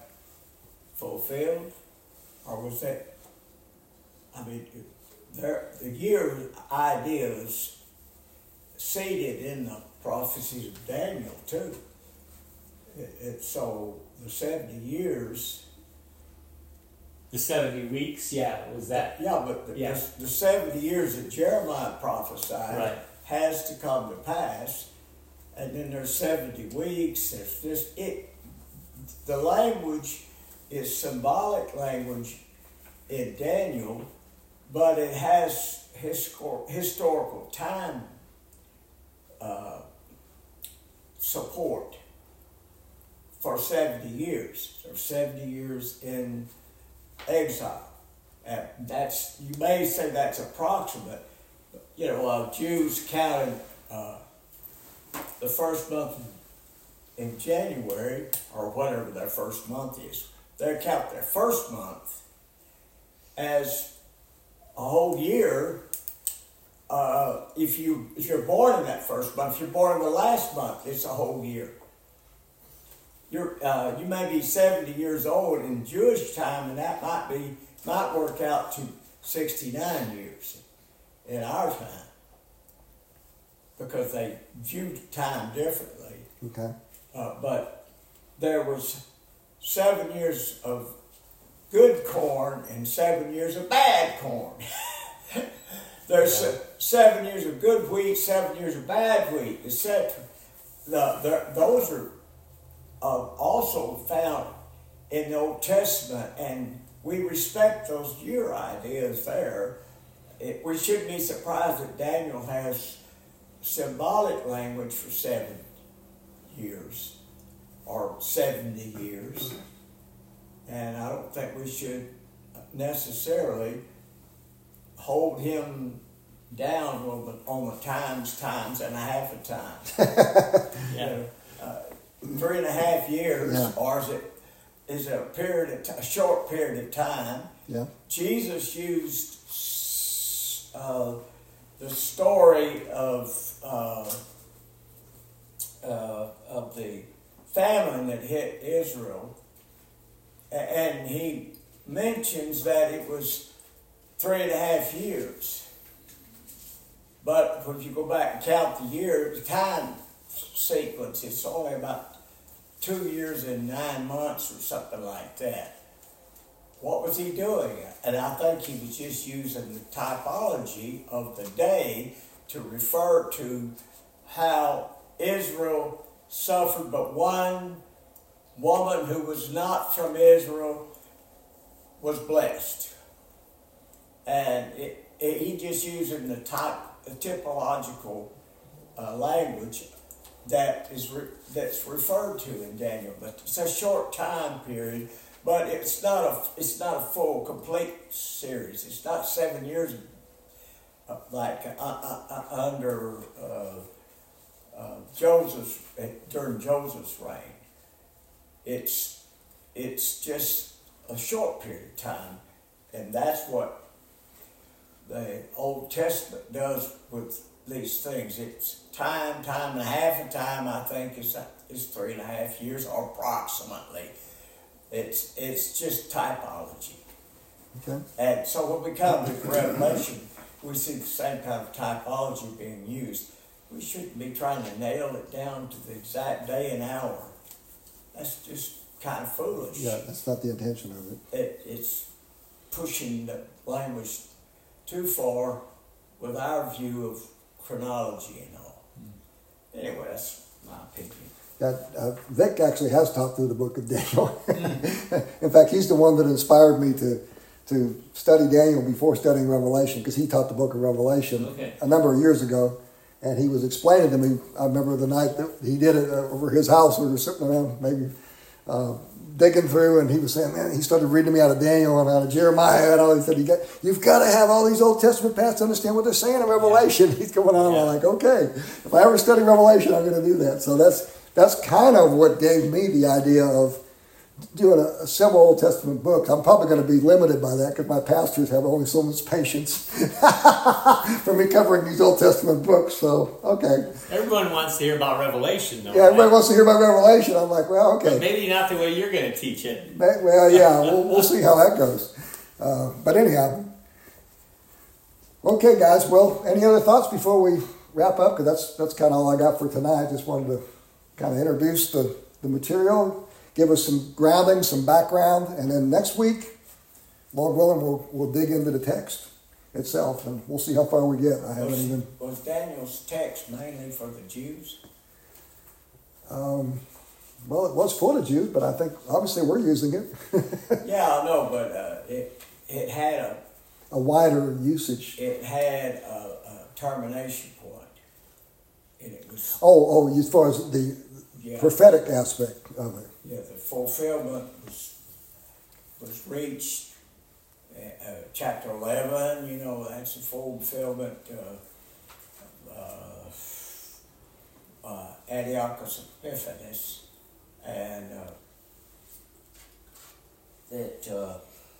fulfilled? Or was that, I mean, there, the year ideas seated in the prophecies of Daniel too. It, it, so the seventy years, The seventy weeks, yeah, was that? yeah, but the, Yeah. the, the seventy years that Jeremiah prophesied Right. has to come to pass, and then there's seventy weeks. There's just it. The language is symbolic language in Daniel, but it has histor- historical time uh, support for seventy years. There's seventy years in exile. And that's, you may say that's approximate. You know, uh, Jews counted uh, the first month in January, or whatever their first month is. They count their first month as a whole year. Uh, if you if you're born in that first month, if you're born in the last month, it's a whole year. You're uh, you may be seventy years old in Jewish time, and that might be might work out to sixty-nine years in our time, because they viewed time differently. Okay. Uh, but there was seven years of good corn and seven years of bad corn. There's Yeah. se- seven years of good wheat, seven years of bad wheat, et cetera. The, the, those are uh, also found in the Old Testament, and we respect those year ideas there. It, we shouldn't be surprised that Daniel has symbolic language for seven years or seventy years, and I don't think we should necessarily hold him down on the, on the times, times, and a half a time. Yeah. You know, uh, three and a half years, Yeah. or is it is a period of t- a short period of time? Yeah. Jesus used uh, the story of uh, uh, of the famine that hit Israel, a- and he mentions that it was three and a half years. But if you go back and count the years, the time sequence, it's only about two years and nine months or something like that. What was he doing? And I think he was just using the typology of the day to refer to how Israel suffered, but one woman who was not from Israel was blessed. And it, it, he just using the type, the typological uh, language that is re, that's referred to in Daniel. But it's a short time period. But it's not a it's not a full complete series. It's not seven years uh, like uh, uh, uh, under uh, uh, Joseph's during Joseph's reign. It's it's just a short period of time, and that's what the Old Testament does with these things. It's time, time and a half of time. I think is is three and a half years, or approximately. It's it's just typology. Okay. And so when we come to Revelation, we see the same kind of typology being used. We shouldn't be trying to nail it down to the exact day and hour. That's just kind of foolish. Yeah, that's not the intention of it. It, it's pushing the language too far with our view of chronology and all. Mm. Anyway, that's my opinion. That, uh, Vic actually has taught through the book of Daniel. In fact, he's the one that inspired me to to study Daniel before studying Revelation, because he taught the book of Revelation Okay. a number of years ago, and he was explaining to me. I remember the night that he did it uh, over his house. We were sitting around, maybe uh, digging through, and he was saying, "Man," he started reading me out of Daniel and out of Jeremiah, and all. He said, "You got, you've got to have all these Old Testament paths to understand what they're saying in Revelation." Yeah. He's going on. Yeah. I'm like, okay, if I ever study Revelation, I'm going to do that. So that's. That's kind of what gave me the idea of doing a, a several Old Testament books. I'm probably going to be limited by that because my pastors have only so much patience for me covering these Old Testament books. So, okay. Everyone wants to hear about Revelation, though. Yeah, everybody right? wants to hear about Revelation. I'm like, well, okay. But maybe not the way you're going to teach it. Well, yeah, we'll, we'll see how that goes. Uh, but anyhow, okay, guys. Well, any other thoughts before we wrap up? Because that's that's kind of all I got for tonight. Just wanted to kind of introduce the, the material, give us some grounding, some background, and then next week, Lord willing, we'll, we'll dig into the text itself, and we'll see how far we get. I haven't was, even... Was Daniel's text mainly for the Jews? Um, well, it was for the Jews, but I think, obviously, we're using it. Yeah, I know, but uh, it, it had a... A wider usage. It had a, a termination point, and it was... Oh, oh, as far as the... Yeah. Prophetic aspect of it. Yeah, the fulfillment was was reached. Uh, chapter eleven, you know, that's the fulfillment. Uh, uh, uh, Antiochus Epiphanes, and uh, that uh,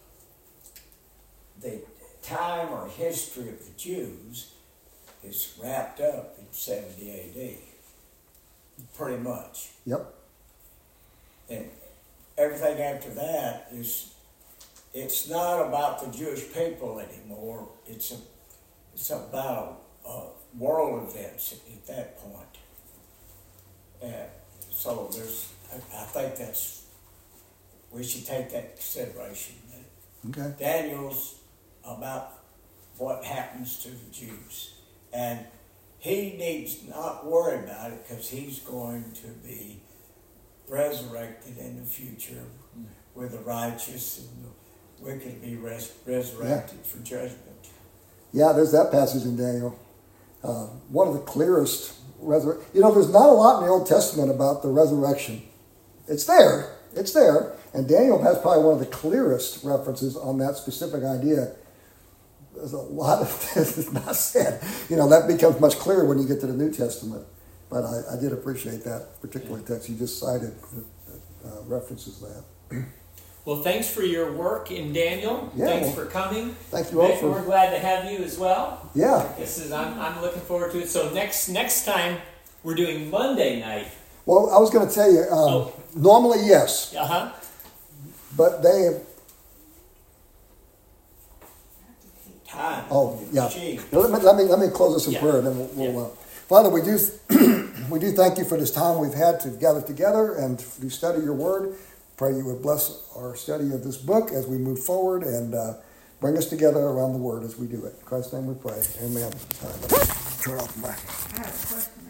the time or history of the Jews is wrapped up in seventy A D. Pretty much. Yep. And everything after that is, it's not about the Jewish people anymore. It's a, it's about uh, world events at, at that point. And so there's, I, I think that's, we should take that into consideration. Okay. Daniel's about what happens to the Jews. And he needs not worry about it because he's going to be resurrected in the future with the righteous and the wicked be res- resurrected yeah. for judgment. Yeah, there's that passage in Daniel. Uh, one of the clearest resurrection. You know, there's not a lot in the Old Testament about the resurrection. It's there. It's there. And Daniel has probably one of the clearest references on that specific idea. There's a lot of things that's not said. You know, that becomes much clearer when you get to the New Testament. But I, I did appreciate that particular text you just cited that, that uh, references that. Well, thanks for your work in Daniel. Yeah, thanks well, for coming. Thank you all Vic, for... We're glad to have you as well. Yeah. This is I'm I'm looking forward to it. So next next time we're doing Monday night. Well, I was going to tell you, um, oh. normally yes. Uh huh. But they time. Oh, on the yeah. machine. Now, Let me, let me, let me close this in Yeah. prayer, and then we'll, we'll Yeah. uh, Father, we do, we do thank you for this time we've had to gather together and to study your word. Pray you would bless our study of this book as we move forward and uh, bring us together around the word as we do it. In Christ's name we pray. Amen. All right, let me turn off my... I have a question.